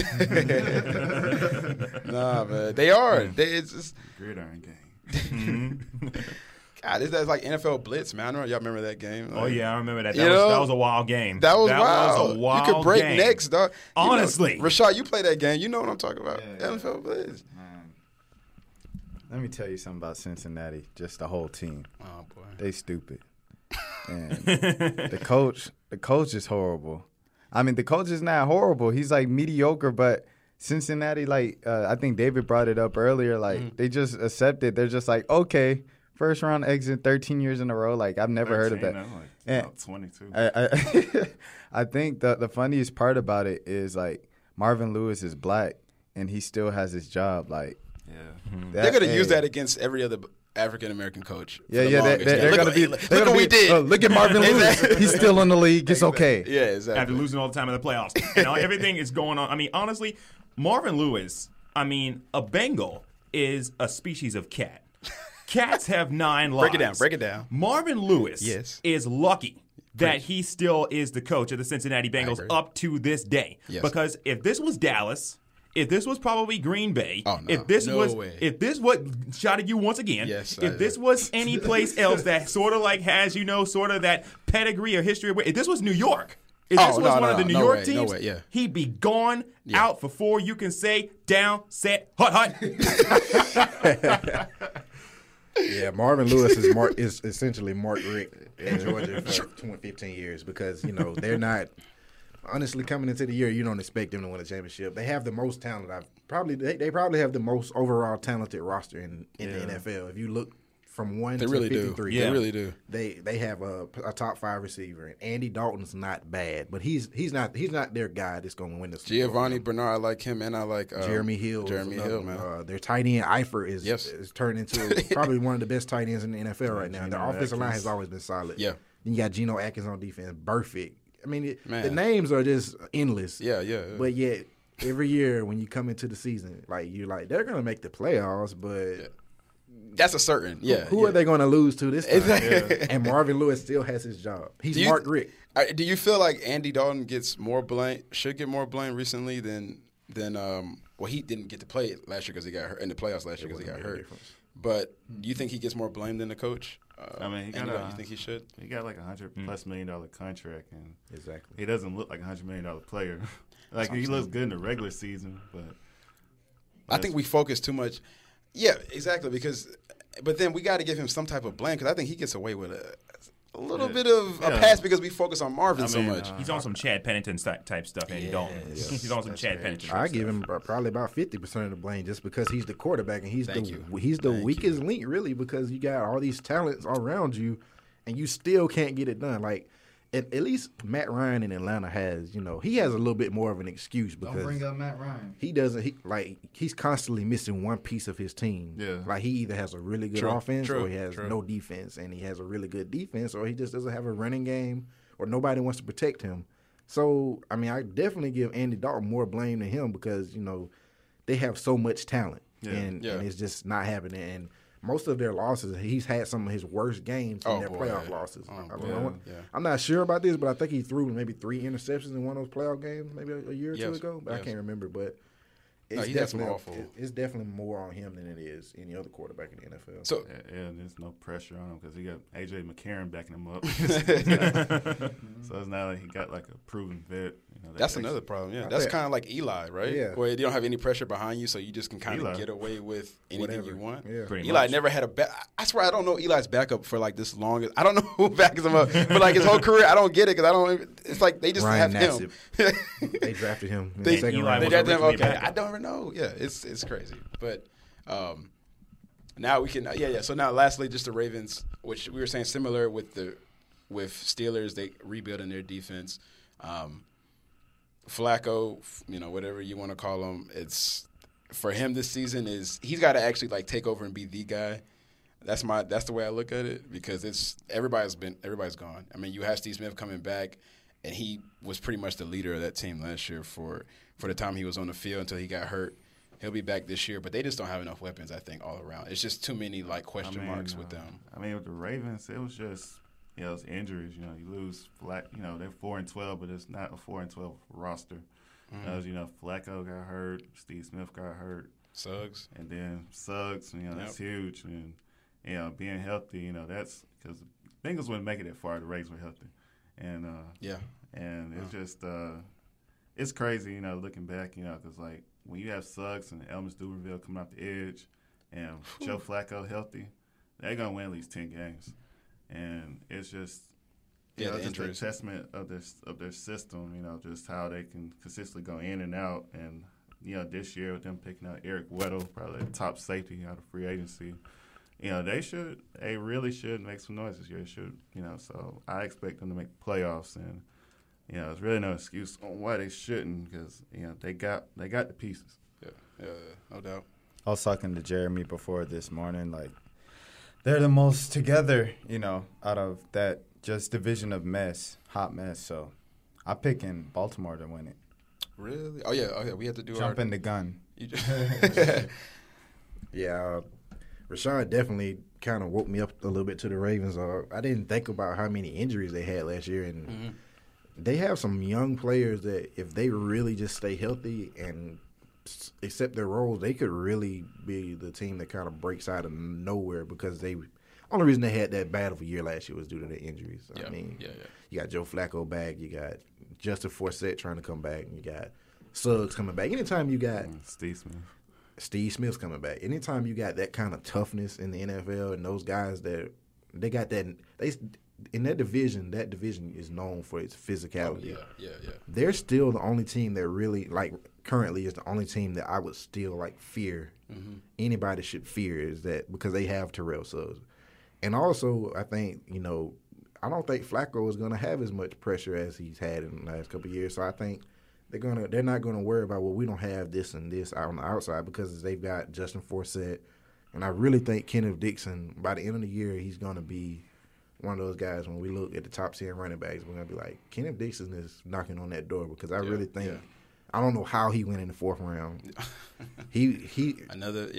Nah, man, they are. It's just gridiron game. God, that's like NFL Blitz, man. I don't know if y'all remember that game. Oh yeah, I remember that. That was a wild game. That was a wild You could break game. necks, dog. Honestly, Rashad, you play that game. You know what I'm talking about. NFL Blitz. Let me tell you something about Cincinnati. Just the whole team. Oh boy, they stupid. And the coach is horrible. I mean, the coach is not horrible. He's like mediocre, but Cincinnati, like I think David brought it up earlier, like they just accept it. They're just like, okay, first round exit 13 years in a row. Like I've never heard of that. Like 22. I think the funniest part about it is like Marvin Lewis is black and he still has his job. Like, they're gonna use that against every other African American coach. They're gonna be. Look what we did. Look at Marvin Lewis. He's still in the league. It's okay. Yeah, exactly. After losing all the time in the playoffs, and everything is going on. I mean, honestly, Marvin Lewis. I mean, a Bengal is a species of cat. Cats have 9 lives. Break it down. Marvin Lewis is lucky that he still is the coach of the Cincinnati Bengals up to this day. Yes. Because if this was Dallas. If this was probably Green Bay, if this what shot you once again, if this was any place else that sort of like has sort of that pedigree or history, if this was New York, if this was one of the New York teams, he'd be gone out before you can say down, set, hut. Yeah, Marvin Lewis is essentially Mark Richt in Georgia for 15 years because they're not. Honestly, coming into the year, you don't expect them to win a championship. They have the most talent. They probably have the most overall talented roster in the NFL. If you look from 1 to 53, they really do. They have a top 5 receiver. And Andy Dalton's not bad, but he's not their guy that's going to win this. Giovanni Bernard, I like him, and I like Jeremy Hill. Man. Their tight end Eifert is turned into probably one of the best tight ends in the NFL right now. Their offensive line has always been solid. Yeah, then you got Geno Atkins on defense, perfect. I mean, the names are just endless. Yeah. But yet, every year when you come into the season, you're like, they're going to make the playoffs, but That's a certain. Yeah. Who are they going to lose to this time? Exactly. And Marvin Lewis still has his job. He's Mark Richt. Do you feel like Andy Dalton gets more blame? Should get more blame recently than well, he didn't get to play last year because he got hurt in the playoffs last year because he got hurt. But do you think he gets more blame than the coach? I mean, you think he should? He got like $100+ million contract, and Exactly. he doesn't look like a $100 million player. Like he looks good in the regular season, but I think we focus too much. Yeah, exactly. But then we got to give him some type of blame because I think he gets away with a little bit of a pass because we focus on Marvin so much. He's on some Chad Pennington type stuff, Andy Dalton. He's on some Chad Pennington. I give him probably about 50% of the blame just because he's the quarterback and he's Thank the weakest link really because you got all these talents around you and you still can't get it done. Like at least Matt Ryan in Atlanta has, he has a little bit more of an excuse because Don't bring up Matt Ryan. he doesn't. He's constantly missing one piece of his team. Yeah. Like he either has a really good offense or he has no defense, and he has a really good defense, or he just doesn't have a running game, or nobody wants to protect him. So I mean, I definitely give Andy Dalton more blame than him because they have so much talent, and it's just not happening. And most of their losses, he's had some of his worst games in their playoff losses. I'm not sure about this, but I think he threw maybe 3 interceptions in one of those playoff games, maybe a year or two ago. But I can't remember. But it's it's definitely more on him than it is any other quarterback in the NFL. So there's no pressure on him because he got A.J. McCarron backing him up. So it's not like he got like a proven vet. that's another problem. Yeah, that's kind of like Eli, right? Yeah. Where you don't have any pressure behind you, so you just can kind of get away with anything Whatever. you want. Yeah. Pretty Eli much. never had a I swear I don't know Eli's backup for like this long. I don't know who backs him up, but like his whole career, I don't get it because I don't. It's like they just Ryan have him. They drafted him in They- the second Eli round. They was drafted him. originally Okay, backup. I don't even know. Yeah, it's crazy. But now we can. So now, lastly, just the Ravens, which we were saying similar with Steelers, they rebuilding their defense. Flacco, whatever you want to call him, it's for him this season is he's got to actually like take over and be the guy. That's the way I look at it because everybody's gone. I mean, you have Steve Smith coming back, and he was pretty much the leader of that team last year for the time he was on the field until he got hurt. He'll be back this year, but they just don't have enough weapons, I think, all around. It's just too many like question marks with them. I mean, with the Ravens, it was just it's injuries. You lose they're 4-12, but it's not a 4-12 roster. As Flacco got hurt, Steve Smith got hurt, Suggs, and then Suggs. That's huge. And being healthy, that's because the Bengals wouldn't make it that far. The Ravens were healthy, and and it's just it's crazy. Looking back, because like when you have Suggs and Elvis Duberville coming off the edge, and Joe Flacco healthy, they're gonna win at least 10 games. And it's just the it's just a injuries. testament of their system, just how they can consistently go in and out. And this year with them picking out Eric Weddle, probably the top safety out of free agency, they really should make some noise this year. They should, so I expect them to make the playoffs. And there's really no excuse on why they shouldn't because they got the pieces. Yeah, no doubt. I was talking to Jeremy before this morning, like, they're the most together, out of that just division of hot mess. So I'm picking Baltimore to win it. Really? Oh yeah. We have to do Jumping the gun. Yeah, Rashawn definitely kind of woke me up a little bit to the Ravens. I didn't think about how many injuries they had last year, and they have some young players that if they really just stay healthy and accept their roles, they could really be the team that kind of breaks out of nowhere because only reason they had that bad of a year last year was due to their injuries. I mean, you got Joe Flacco back, you got Justin Forsett trying to come back, and you got Suggs coming back. Anytime you got Steve Smith's coming back. Anytime you got that kind of toughness in the NFL and those guys they got that in that division is known for its physicality. Yeah. They're still the only team that really currently is the only team that I would still fear. Anybody should fear is that because they have Terrell Suggs. And also I think, I don't think Flacco is going to have as much pressure as he's had in the last couple of years. So I think they're not going to worry about, well, we don't have this and this out on the outside because they've got Justin Forsett. And I really think Kenneth Dixon, by the end of the year, he's going to be one of those guys when we look at the top 10 running backs, we're going to be like, Kenneth Dixon is knocking on that door because I really think I don't know how he went in the 4th round. he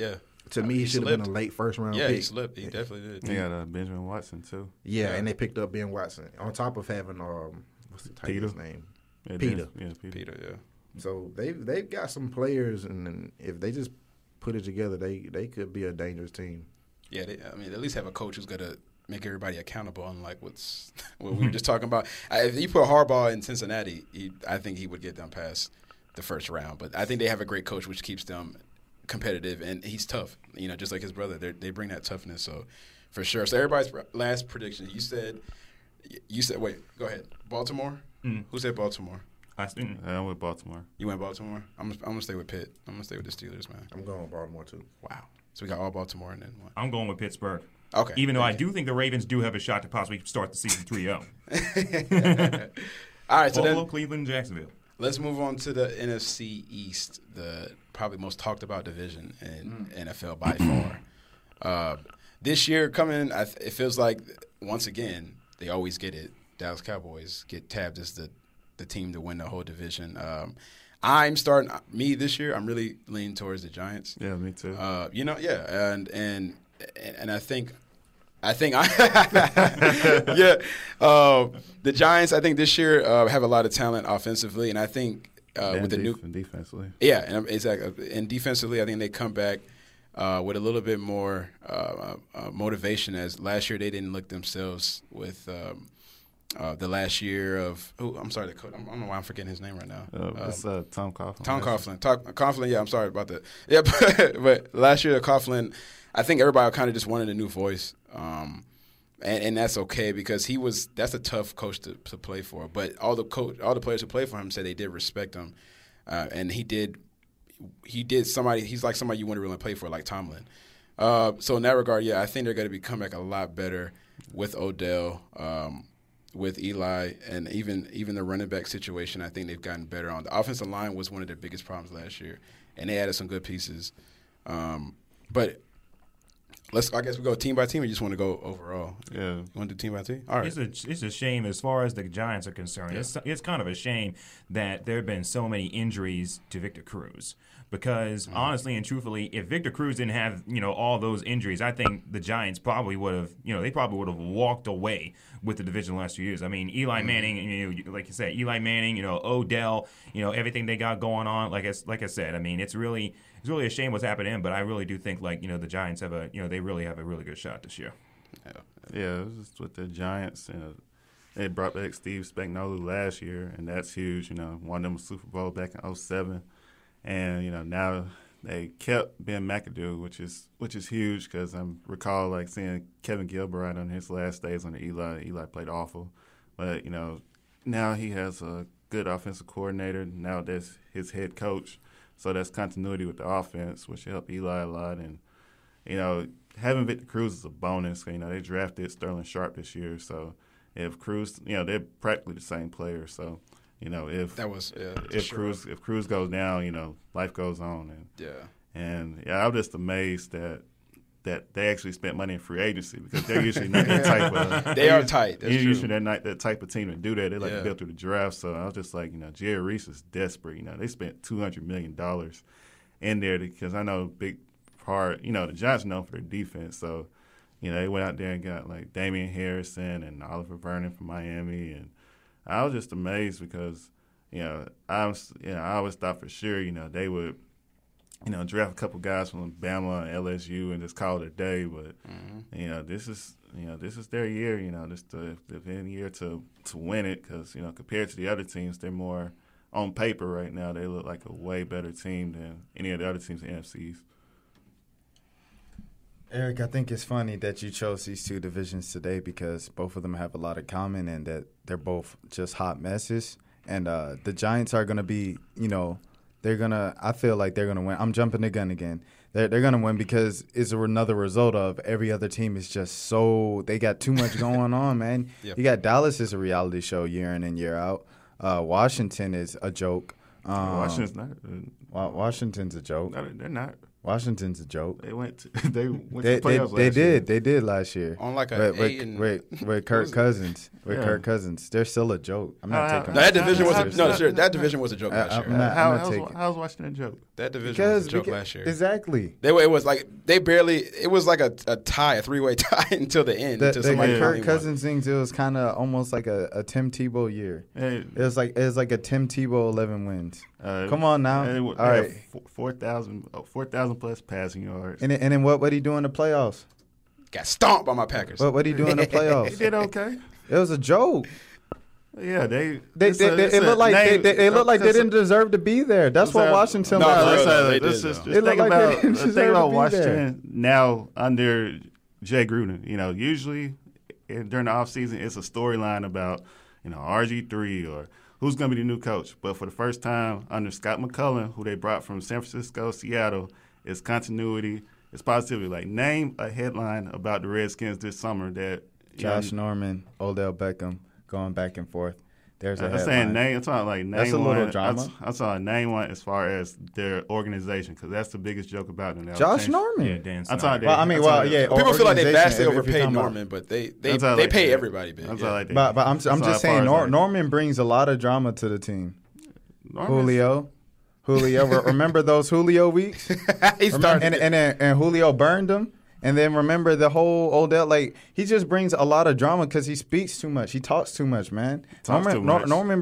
To me, he should have been a late first round Yeah, pick. he slipped. He definitely did. They got Benjamin Watson too. Yeah, and they picked up Ben Watson on top of having what's the Titans' name? Yeah, Peter. Peter, yeah. So they've got some players, and if they just put it together, they could be a dangerous team. Yeah, they at least have a coach who's gonna make everybody accountable. Unlike what we were just talking about. If you put Harbaugh in Cincinnati, I think he would get them past the first round. But I think they have a great coach, which keeps them competitive, and he's tough. Just like his brother, they bring that toughness. So for sure. So everybody's last prediction. You said. Wait, go ahead. Baltimore. Who said Baltimore? I'm with Baltimore. You went Baltimore? I'm gonna stay with Pitt. I'm gonna stay with the Steelers, man. I'm going with Baltimore too. Wow. So we got all Baltimore and then what? I'm going with Pittsburgh. Okay. Even though I do think the Ravens do have a shot to possibly start the season 3-0. All right. So Buffalo, then Cleveland, Jacksonville. let's move on to the NFC East, the probably most talked about division in NFL by far. This year coming, it feels like once again they always get it. Dallas Cowboys get tabbed as the team to win the whole division. I'm starting this year. I'm really leaning towards the Giants. Yeah, me too. And I think the Giants. I think this year have a lot of talent offensively, and I think with the new defensively. Yeah, and exactly. And defensively, I think they come back with a little bit more motivation. As last year, they didn't look themselves with. The last year of I'm sorry, the coach. I don't know why I'm forgetting his name right now. It's Tom Coughlin. Tom Coughlin. Coughlin. Yeah, I'm sorry about that. Yeah, but last year, Coughlin, I think everybody kind of just wanted a new voice, and that's okay because that's a tough coach to play for. But all the players who play for him said they did respect him, and he did somebody. He's like somebody you want to really play for, like Tomlin. So in that regard, yeah, I think they're going to come back a lot better with Odell. With Eli and even the running back situation, I think they've gotten better on. The offensive line was one of their biggest problems last year, and they added some good pieces. But I guess we go team by team, or you just want to go overall? Yeah. You want to do team by team? All right. It's a shame as far as the Giants are concerned. Yeah. It's kind of a shame that there have been so many injuries to Victor Cruz. Because honestly and truthfully, if Victor Cruz didn't have all those injuries, I think the Giants probably would have walked away with the division the last few years. I mean, Eli Manning, like you said, Odell, everything they got going on. Like I said, I mean, it's really a shame what's happened to him. But I really do think the Giants have they really have a really good shot this year. Yeah, it was just with the Giants. They brought back Steve Spagnuolo last year, and that's huge. Won them a Super Bowl back in 2007. And now they kept Ben McAdoo, which is huge because I recall seeing Kevin Gilbride on his last days on the Eli. Eli played awful, but now he has a good offensive coordinator. Now that's his head coach, so that's continuity with the offense, which helped Eli a lot. And having Victor Cruz is a bonus. They drafted Sterling Sharp this year, so if Cruz, they're practically the same player, so. If Cruz goes down, life goes on, and I'm just amazed that they actually spent money in free agency because they're usually not that type of. They are tight. That's usually true. they're not that type of team to do that. They like to go through the draft. So I was just like, Jerry Reese is desperate. They spent $200 million in there because I know a big part. The Giants are known for their defense, so they went out there and got like Damian Harrison and Oliver Vernon from Miami and. I was just amazed because, I always thought for sure, they would, draft a couple guys from Bama and LSU and just call it a day. But, this is their year, just their year to win it because, compared to the other teams, they're more on paper right now. They look like a way better team than any of the other teams in the NFCs. Eric, I think it's funny that you chose these two divisions today because both of them have a lot in common and that they're both just hot messes. And the Giants are going to be, I feel like they're going to win. I'm jumping the gun again. They're going to win because it's another result of every other team is just they got too much going on, man. Yep. You got Dallas is a reality show year in and year out. Washington is a joke. Washington's not. Washington's a joke. No, they're not. Washington's a joke. They went to the playoffs last year. They did last year. On like with Kirk Cousins. with Kirk Cousins. They're still a joke. I'm not taking No, that them division was seriously. that division was a joke last year. I'm not taking How's Washington a joke? That division was a joke last year. Exactly. It was like it was like a tie, a 3-way tie until the end. The until somebody Kirk finally won. Cousins things, it was kind of almost like a Tim Tebow year. It was like a Tim Tebow 11 wins. Come on now. All right. 4,000 plus passing yards. And then what he do in the playoffs? Got stomped by my Packers. What he do in the playoffs? He did okay. It was a joke. Yeah, They look like they look like they didn't deserve to be there. That's what Washington. No, was. they Just did, think like they about didn't deserve to be Washington now under Jay Gruden. Usually during the offseason, it's a storyline about RG3 or who's going to be the new coach. But for the first time under Scott McCullough, who they brought from San Francisco, Seattle, it's continuity. It's positivity. Like, name a headline about the Redskins this summer that Josh Norman, Odell Beckham going back and forth. There's a I'm headline. saying name. I'm talking like name That's a one. little drama. I'm talking name one as far as their organization, because that's the biggest joke about them. Josh Norman. Yeah, Dan I'm Snyder. talking. Well, I mean, People feel like they vastly organization, if you're overpaid talking about- Norman, but they like pay that. everybody big. I'm Yeah. talking like that. But I'm That's all just as saying far as Norman brings a lot of drama to the team. Norman's- Julio. Remember those Julio weeks? He started And Julio burned him. And then remember the whole Odell, like, he just brings a lot of drama because he speaks too much. He talks too much, man. Talks too much. Norman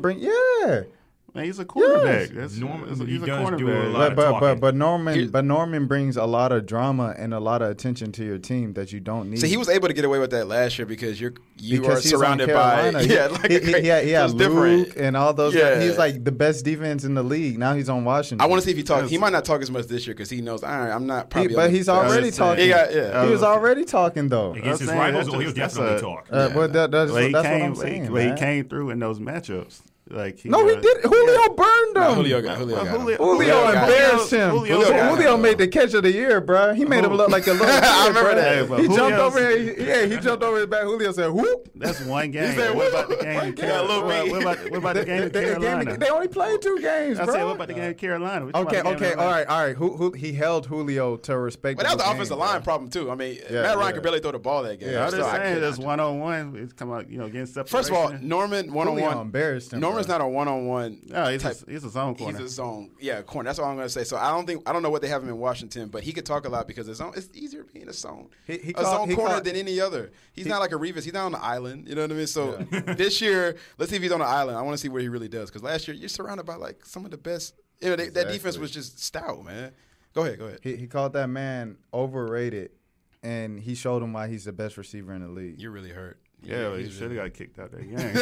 Man, he's a quarterback. Yes. Norman, he he's a does do a quarterback. lot of talking. But Norman brings a lot of drama and a lot of attention to your team that you don't need. So he was able to get away with that last year because you Because are he's surrounded on by Carolina. like he had it's Luke different. and all those. Yeah. He's like the best defense in the league. Now he's on Washington. I want to see if he talks. He might not talk as much this year because he knows. All right, I'm not probably. But he's already He talking. got- He was already talking though. Against his I'm saying rivals, that's he'll just- definitely that's talk. Well, that's Well, what I'm saying. he man. came through in those matchups. Like he did. Julio burned him. Nah, Julio got him. Julio embarrassed him. Julio made the catch of the year, bro. He made him look like a little kid, I remember bro. that. But He jumped Julio's- over here. He jumped over his back. Julio said, "Whoop." That's one game. said, What about the game in One game. Little Carolina? beat. What about the game in Carolina? They only played 2 games, I bro. said, what about the game in Carolina? We talking Okay, about the game in all Atlanta. right. He held Julio to respect. But that was the offensive line problem too. I mean, Matt Ryan could barely throw the ball that game. Yeah, I'm So just I saying, could- that's 1-on-1. It's come out, against separation. First of all, Norman Julio 1-on-1. embarrassed him. Norman's bro. not a 1-on-1. no, he's type. a zone corner. He's a zone, corner. That's all I'm going to say. So I don't know what they have him in Washington, but he could talk a lot because it's easier being a zone, He zone corner caught- than any other. He's not like a Revis. He's not on the island. You know what I mean? So this year, let's see if he's on the island. I want to see what he really does because last year you're surrounded by like some of the best. That defense was just stout, man. Go ahead. He called that man overrated, and he showed him why he's the best receiver in the league. You're really hurt. Yeah, well, he should have got kicked out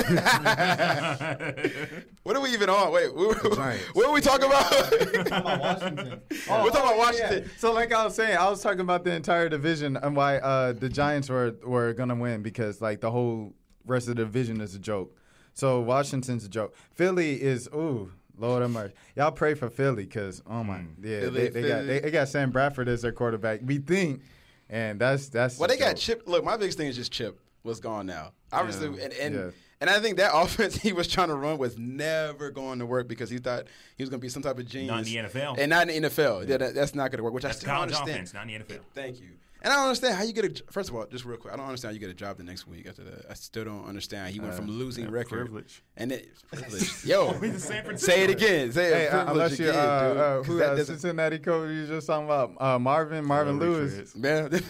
that game. What are we even on? Wait, what are we talking about? We're talking about Washington. So like I was saying, I was talking about the entire division and why the Giants were gonna win because like the whole rest of the division is a joke. So Washington's a joke. Philly is Lord have mercy. Y'all pray for Philly because they got Sam Bradford as their quarterback. We think, and that's Well, the they got joke. Chip. Look, my biggest thing is just Chip was gone now. Obviously, Yeah. and I think that offense he was trying to run was never going to work because he thought he was going to be some type of genius. Not in the NFL. And not in the NFL. Yeah, that's not going to work, which That's I still don't college understand. offense, not in the NFL. Thank you. And I don't understand how you get first of all, just real quick, I don't understand how you get a job the next week after that. I still don't understand how he went from losing record. Privilege. And it, privilege. Yo, He's in San Francisco. say it again. Say Hey, it. Privilege unless you're again, dude. 'Cause who that else? doesn't- Cincinnati coach you just talking about Marvin Lewis. Man.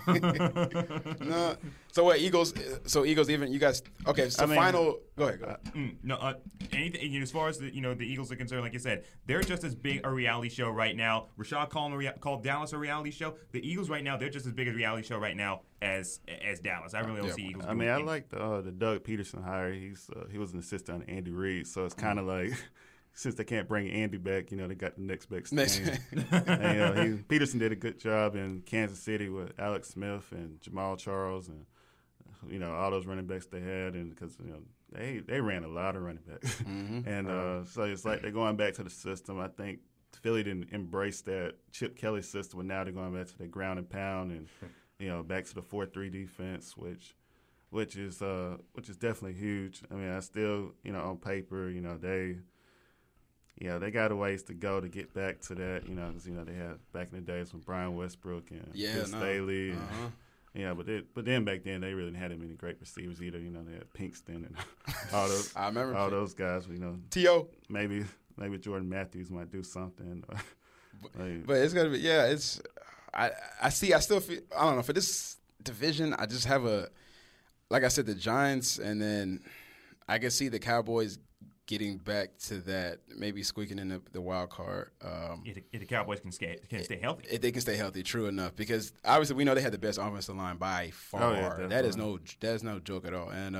No. So what? Eagles. So Eagles. Even you guys. Okay. So final. Go ahead. Anything as far as the Eagles are concerned, like you said, they're just as big a reality show right now. Rashad called Dallas a reality show. The Eagles right now, they're just as big a reality show right now as Dallas. I really don't see Eagles. I mean, I like the Doug Peterson hire. He was an assistant on Andy Reid, so it's kind of like since they can't bring Andy back, they got the next best thing. And, Peterson did a good job in Kansas City with Alex Smith and Jamal Charles and all those running backs they had, and because they ran a lot of running backs, and so it's like they're going back to the system. I think Philly didn't embrace that Chip Kelly system, and now they're going back to the ground and pound and back to the 4-3 defense, which is definitely huge. I mean, I still on paper they got a ways to go to get back to that, because they had back in the days when Brian Westbrook and Vince Staley and Yeah, but then back then they really didn't have that many great receivers either. You know, they had Pinkston and all those. I remember all those guys. You know, T.O. maybe Jordan Matthews might do something. But it's gonna be It's I still feel I don't know for this division. I just have like I said, the Giants, and then I can see the Cowboys getting back to that, maybe squeaking in the wild card. If the Cowboys can stay healthy. If they can stay healthy, true enough. Because obviously we know they had the best offensive line by far. Oh, yeah, that is no joke at all. And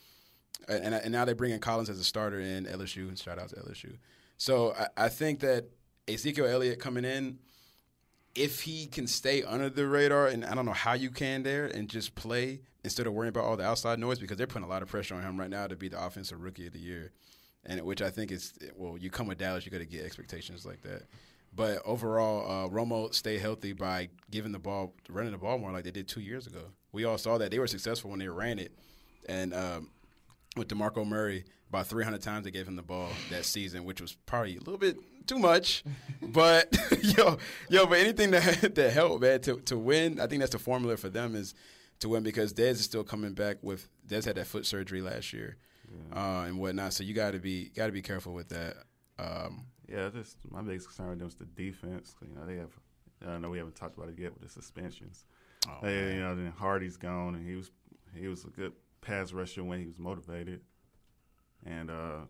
now they bring in Collins as a starter in LSU. Shout out to LSU. So I think that Ezekiel Elliott coming in, if he can stay under the radar, and I don't know how you can there, and just play instead of worrying about all the outside noise, because they're putting a lot of pressure on him right now to be the offensive rookie of the year. And which I think is, well, you come with Dallas, you got to get expectations like that. But overall, Romo stayed healthy by running the ball more like they did 2 years ago. We all saw that. They were successful when they ran it. And with DeMarco Murray, about 300 times they gave him the ball that season, which was probably a little bit too much. But, but anything that helped, man, to win, I think that's the formula for them is to win, because Dez is still coming back with – Dez had that foot surgery last year. And whatnot, so you got to be careful with that. Just my biggest concern with them is the defense. You know, they have. I know we haven't talked about it yet with the suspensions. Then Hardy's gone, and he was a good pass rusher when he was motivated. And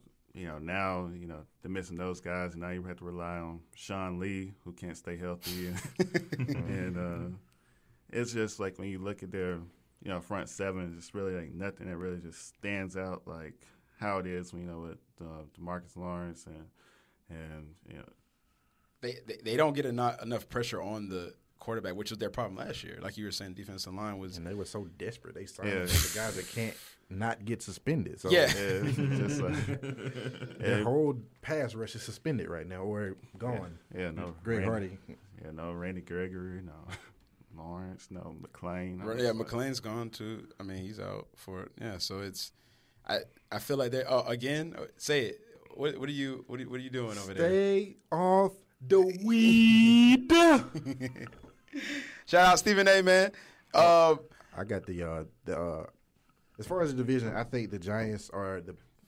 now they're missing those guys, and now you have to rely on Sean Lee, who can't stay healthy, and it's just like when you look at their front seven, it's really like nothing that really just stands out like how it is, with DeMarcus Lawrence and they don't get enough pressure on the quarterback, which was their problem last year. Like you were saying, defensive line was, and they were so desperate they signed the guys that can't not get suspended. So it's just like their whole pass rush is suspended right now or gone. No Greg Hardy. No Randy Gregory. No. Lawrence, no McClain. McClain's gone too. I mean, he's out for it. Yeah, so it's. I feel like they. Oh, again, say it. What are you doing over there? Stay off the weed. Shout out Stephen A. Man. I got the as far as the division, I think the Giants are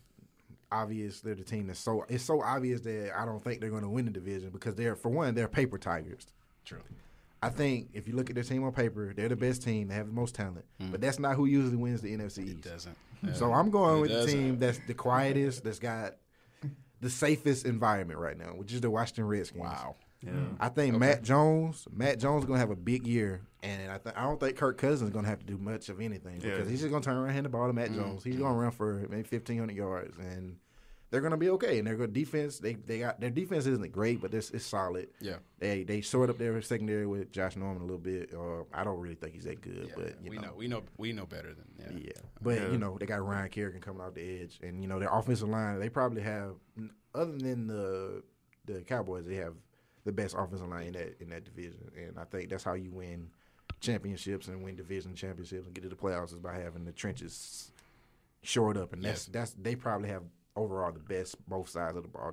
they're the team that's it's so obvious that I don't think they're going to win the division because they're paper tigers. True. I think if you look at their team on paper, they're the best team. They have the most talent. But that's not who usually wins the NFC East. It doesn't. So I'm going with the team that's the quietest, that's got the safest environment right now, which is the Washington Redskins. Wow. Yeah. I think Matt Jones is going to have a big year, and I don't think Kirk Cousins is going to have to do much of anything because he's just going to turn around and hand the ball to Matt Jones. He's going to run for maybe 1,500 yards, and they're going to be okay. And they're good defense. They got their defense isn't great, but it's solid. Yeah. They sort up their secondary with Josh Norman a little bit. I don't really think he's that good, but we know better than But they got Ryan Kerrigan coming off the edge, and their offensive line. They probably have, other than the Cowboys, they have the best offensive line in that division, and I think that's how you win championships and win division championships and get to the playoffs is by having the trenches shored up, and that's they probably have overall the best both sides of the ball,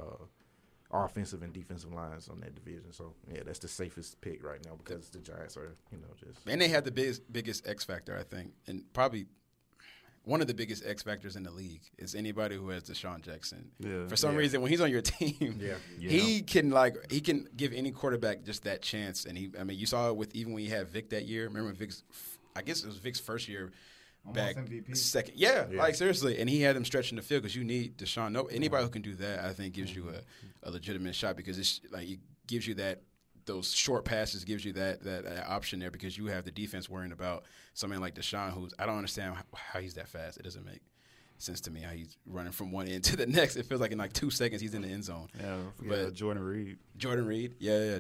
offensive and defensive lines on that division. So that's the safest pick right now because the Giants are just and they have the biggest X factor, I think, and probably one of the biggest X factors in the league is anybody who has Deshaun Jackson. Yeah. For some reason, when he's on your team, he can give any quarterback just that chance. And you saw it with even when he had Vic that year. Remember Vic's? I guess it was Vic's first year back, MVP. second. Yeah, like seriously. And he had him stretching the field because you need Deshaun. Anybody who can do that, I think, gives you a legitimate shot because it's like it gives you that. Those short passes gives you that option there because you have the defense worrying about somebody like Deshaun, who's I don't understand how he's that fast. It doesn't make sense to me how he's running from one end to the next. It feels like in like 2 seconds he's in the end zone. Yeah, but Jordan Reed. Jordan Reed.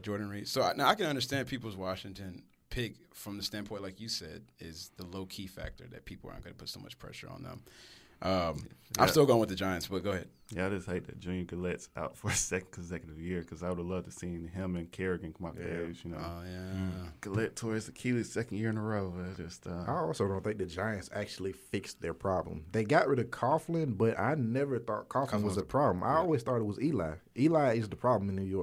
So now I can understand people's Washington pick from the standpoint, like you said, is the low key factor that people aren't going to put so much pressure on them. I'm still going with the Giants, but go ahead. Yeah, I just hate that Junior Gallette's out for a second consecutive year because I would have loved to seen him and Kerrigan come out the edge. Gallette tore his Achilles second year in a row. I also don't think the Giants actually fixed their problem. They got rid of Coughlin, but I never thought Coughlin was a problem. I always thought it was Eli. Eli is the problem in New York.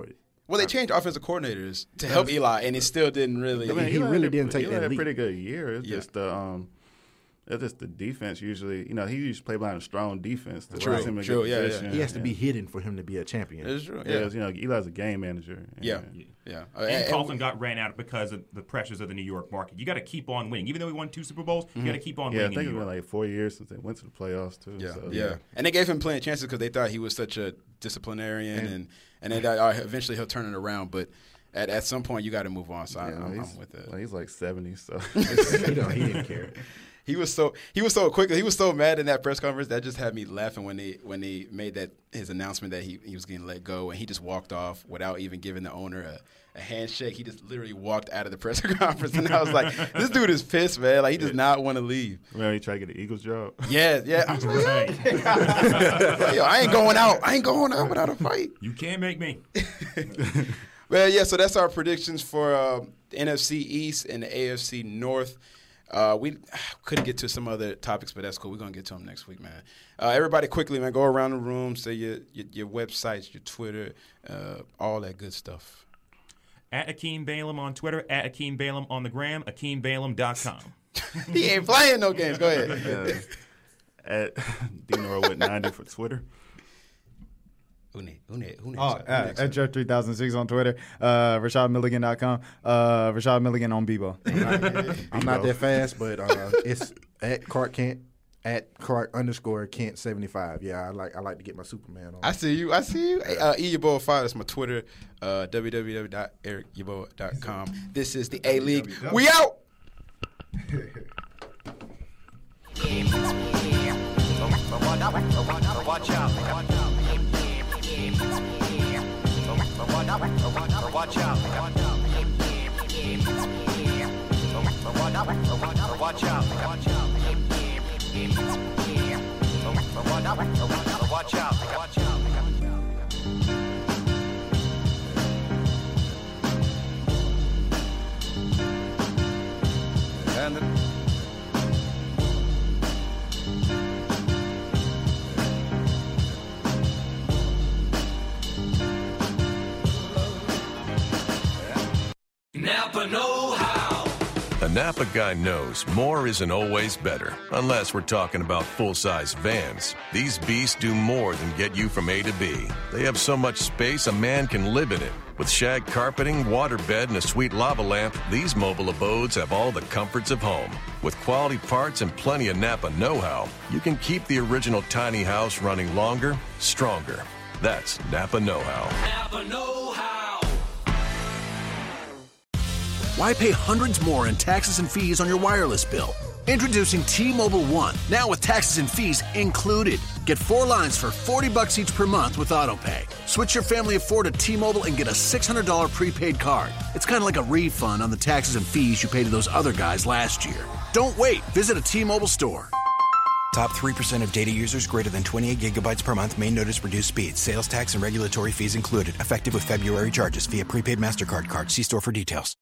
Well, they changed offensive coordinators to help Eli, and it still didn't really. I mean, he really didn't take Eli that had a leap. pretty good year. It's just the defense usually. He used to play behind a strong defense. To True, force him to true, get yeah, position. He has to be hidden for him to be a champion. It's true. Yeah, Yeah. Eli's a game manager. Yeah. And Coughlin got ran out because of the pressures of the New York market. You got to keep on winning. Even though we won 2 Super Bowls, you got to keep on Yeah, I winning think in it's New been York. like 4 years since they went to the playoffs too. Yeah, so, yeah, and they gave him plenty of chances because they thought he was such a disciplinarian, and they thought eventually he'll turn it around. But at some point, you got to move on. So I'm with it. He's like 70, so he didn't care. He was so quick. He was so mad in that press conference that just had me laughing when he made his announcement that he was getting let go, and he just walked off without even giving the owner a handshake. He just literally walked out of the press conference, and I was like, "This dude is pissed, man. Like he does not want to leave." Well, he tried to get the Eagles job. Yeah. I was like, Right. yo, I ain't going out without a fight. You can't make me. Well, yeah, so that's our predictions for the NFC East and the AFC North. We couldn't get to some other topics, but that's cool. We're going to get to them next week, man. Everybody quickly, man, go around the room, say your websites, your Twitter, all that good stuff. At Akeem Balaam on Twitter, at Akeem Balaam on the gram, AkeemBalaam.com. He ain't playing no games. Go ahead. At DNorwood90 for Twitter. Who next? At Jeff 3006 on Twitter, RashadMilligan.com, Rashad Milligan on Bebo. I'm not that fast, but it's at Clark Kent, at Clark_Kent75. Yeah, I like to get my Superman on. I see you. Eyeboa5, that's my Twitter, www.ericyaboa.com. This is the A-League. We out! Watch out. Watch out. Napa know-how. A Napa guy knows more isn't always better, unless we're talking about full-size vans. These beasts do more than get you from A to B. They have so much space a man can live in it. With shag carpeting, waterbed, and a sweet lava lamp, these mobile abodes have all the comforts of home. With quality parts and plenty of Napa know-how, you can keep the original tiny house running longer, stronger. That's Napa know-how. Napa know-how. Why pay hundreds more in taxes and fees on your wireless bill? Introducing T-Mobile One, now with taxes and fees included. Get 4 lines for $40 each per month with AutoPay. Switch your family of 4 to T-Mobile and get a $600 prepaid card. It's kind of like a refund on the taxes and fees you paid to those other guys last year. Don't wait. Visit a T-Mobile store. Top 3% of data users greater than 28 gigabytes per month may notice reduced speeds. Sales tax and regulatory fees included. Effective with February charges via prepaid MasterCard card. See store for details.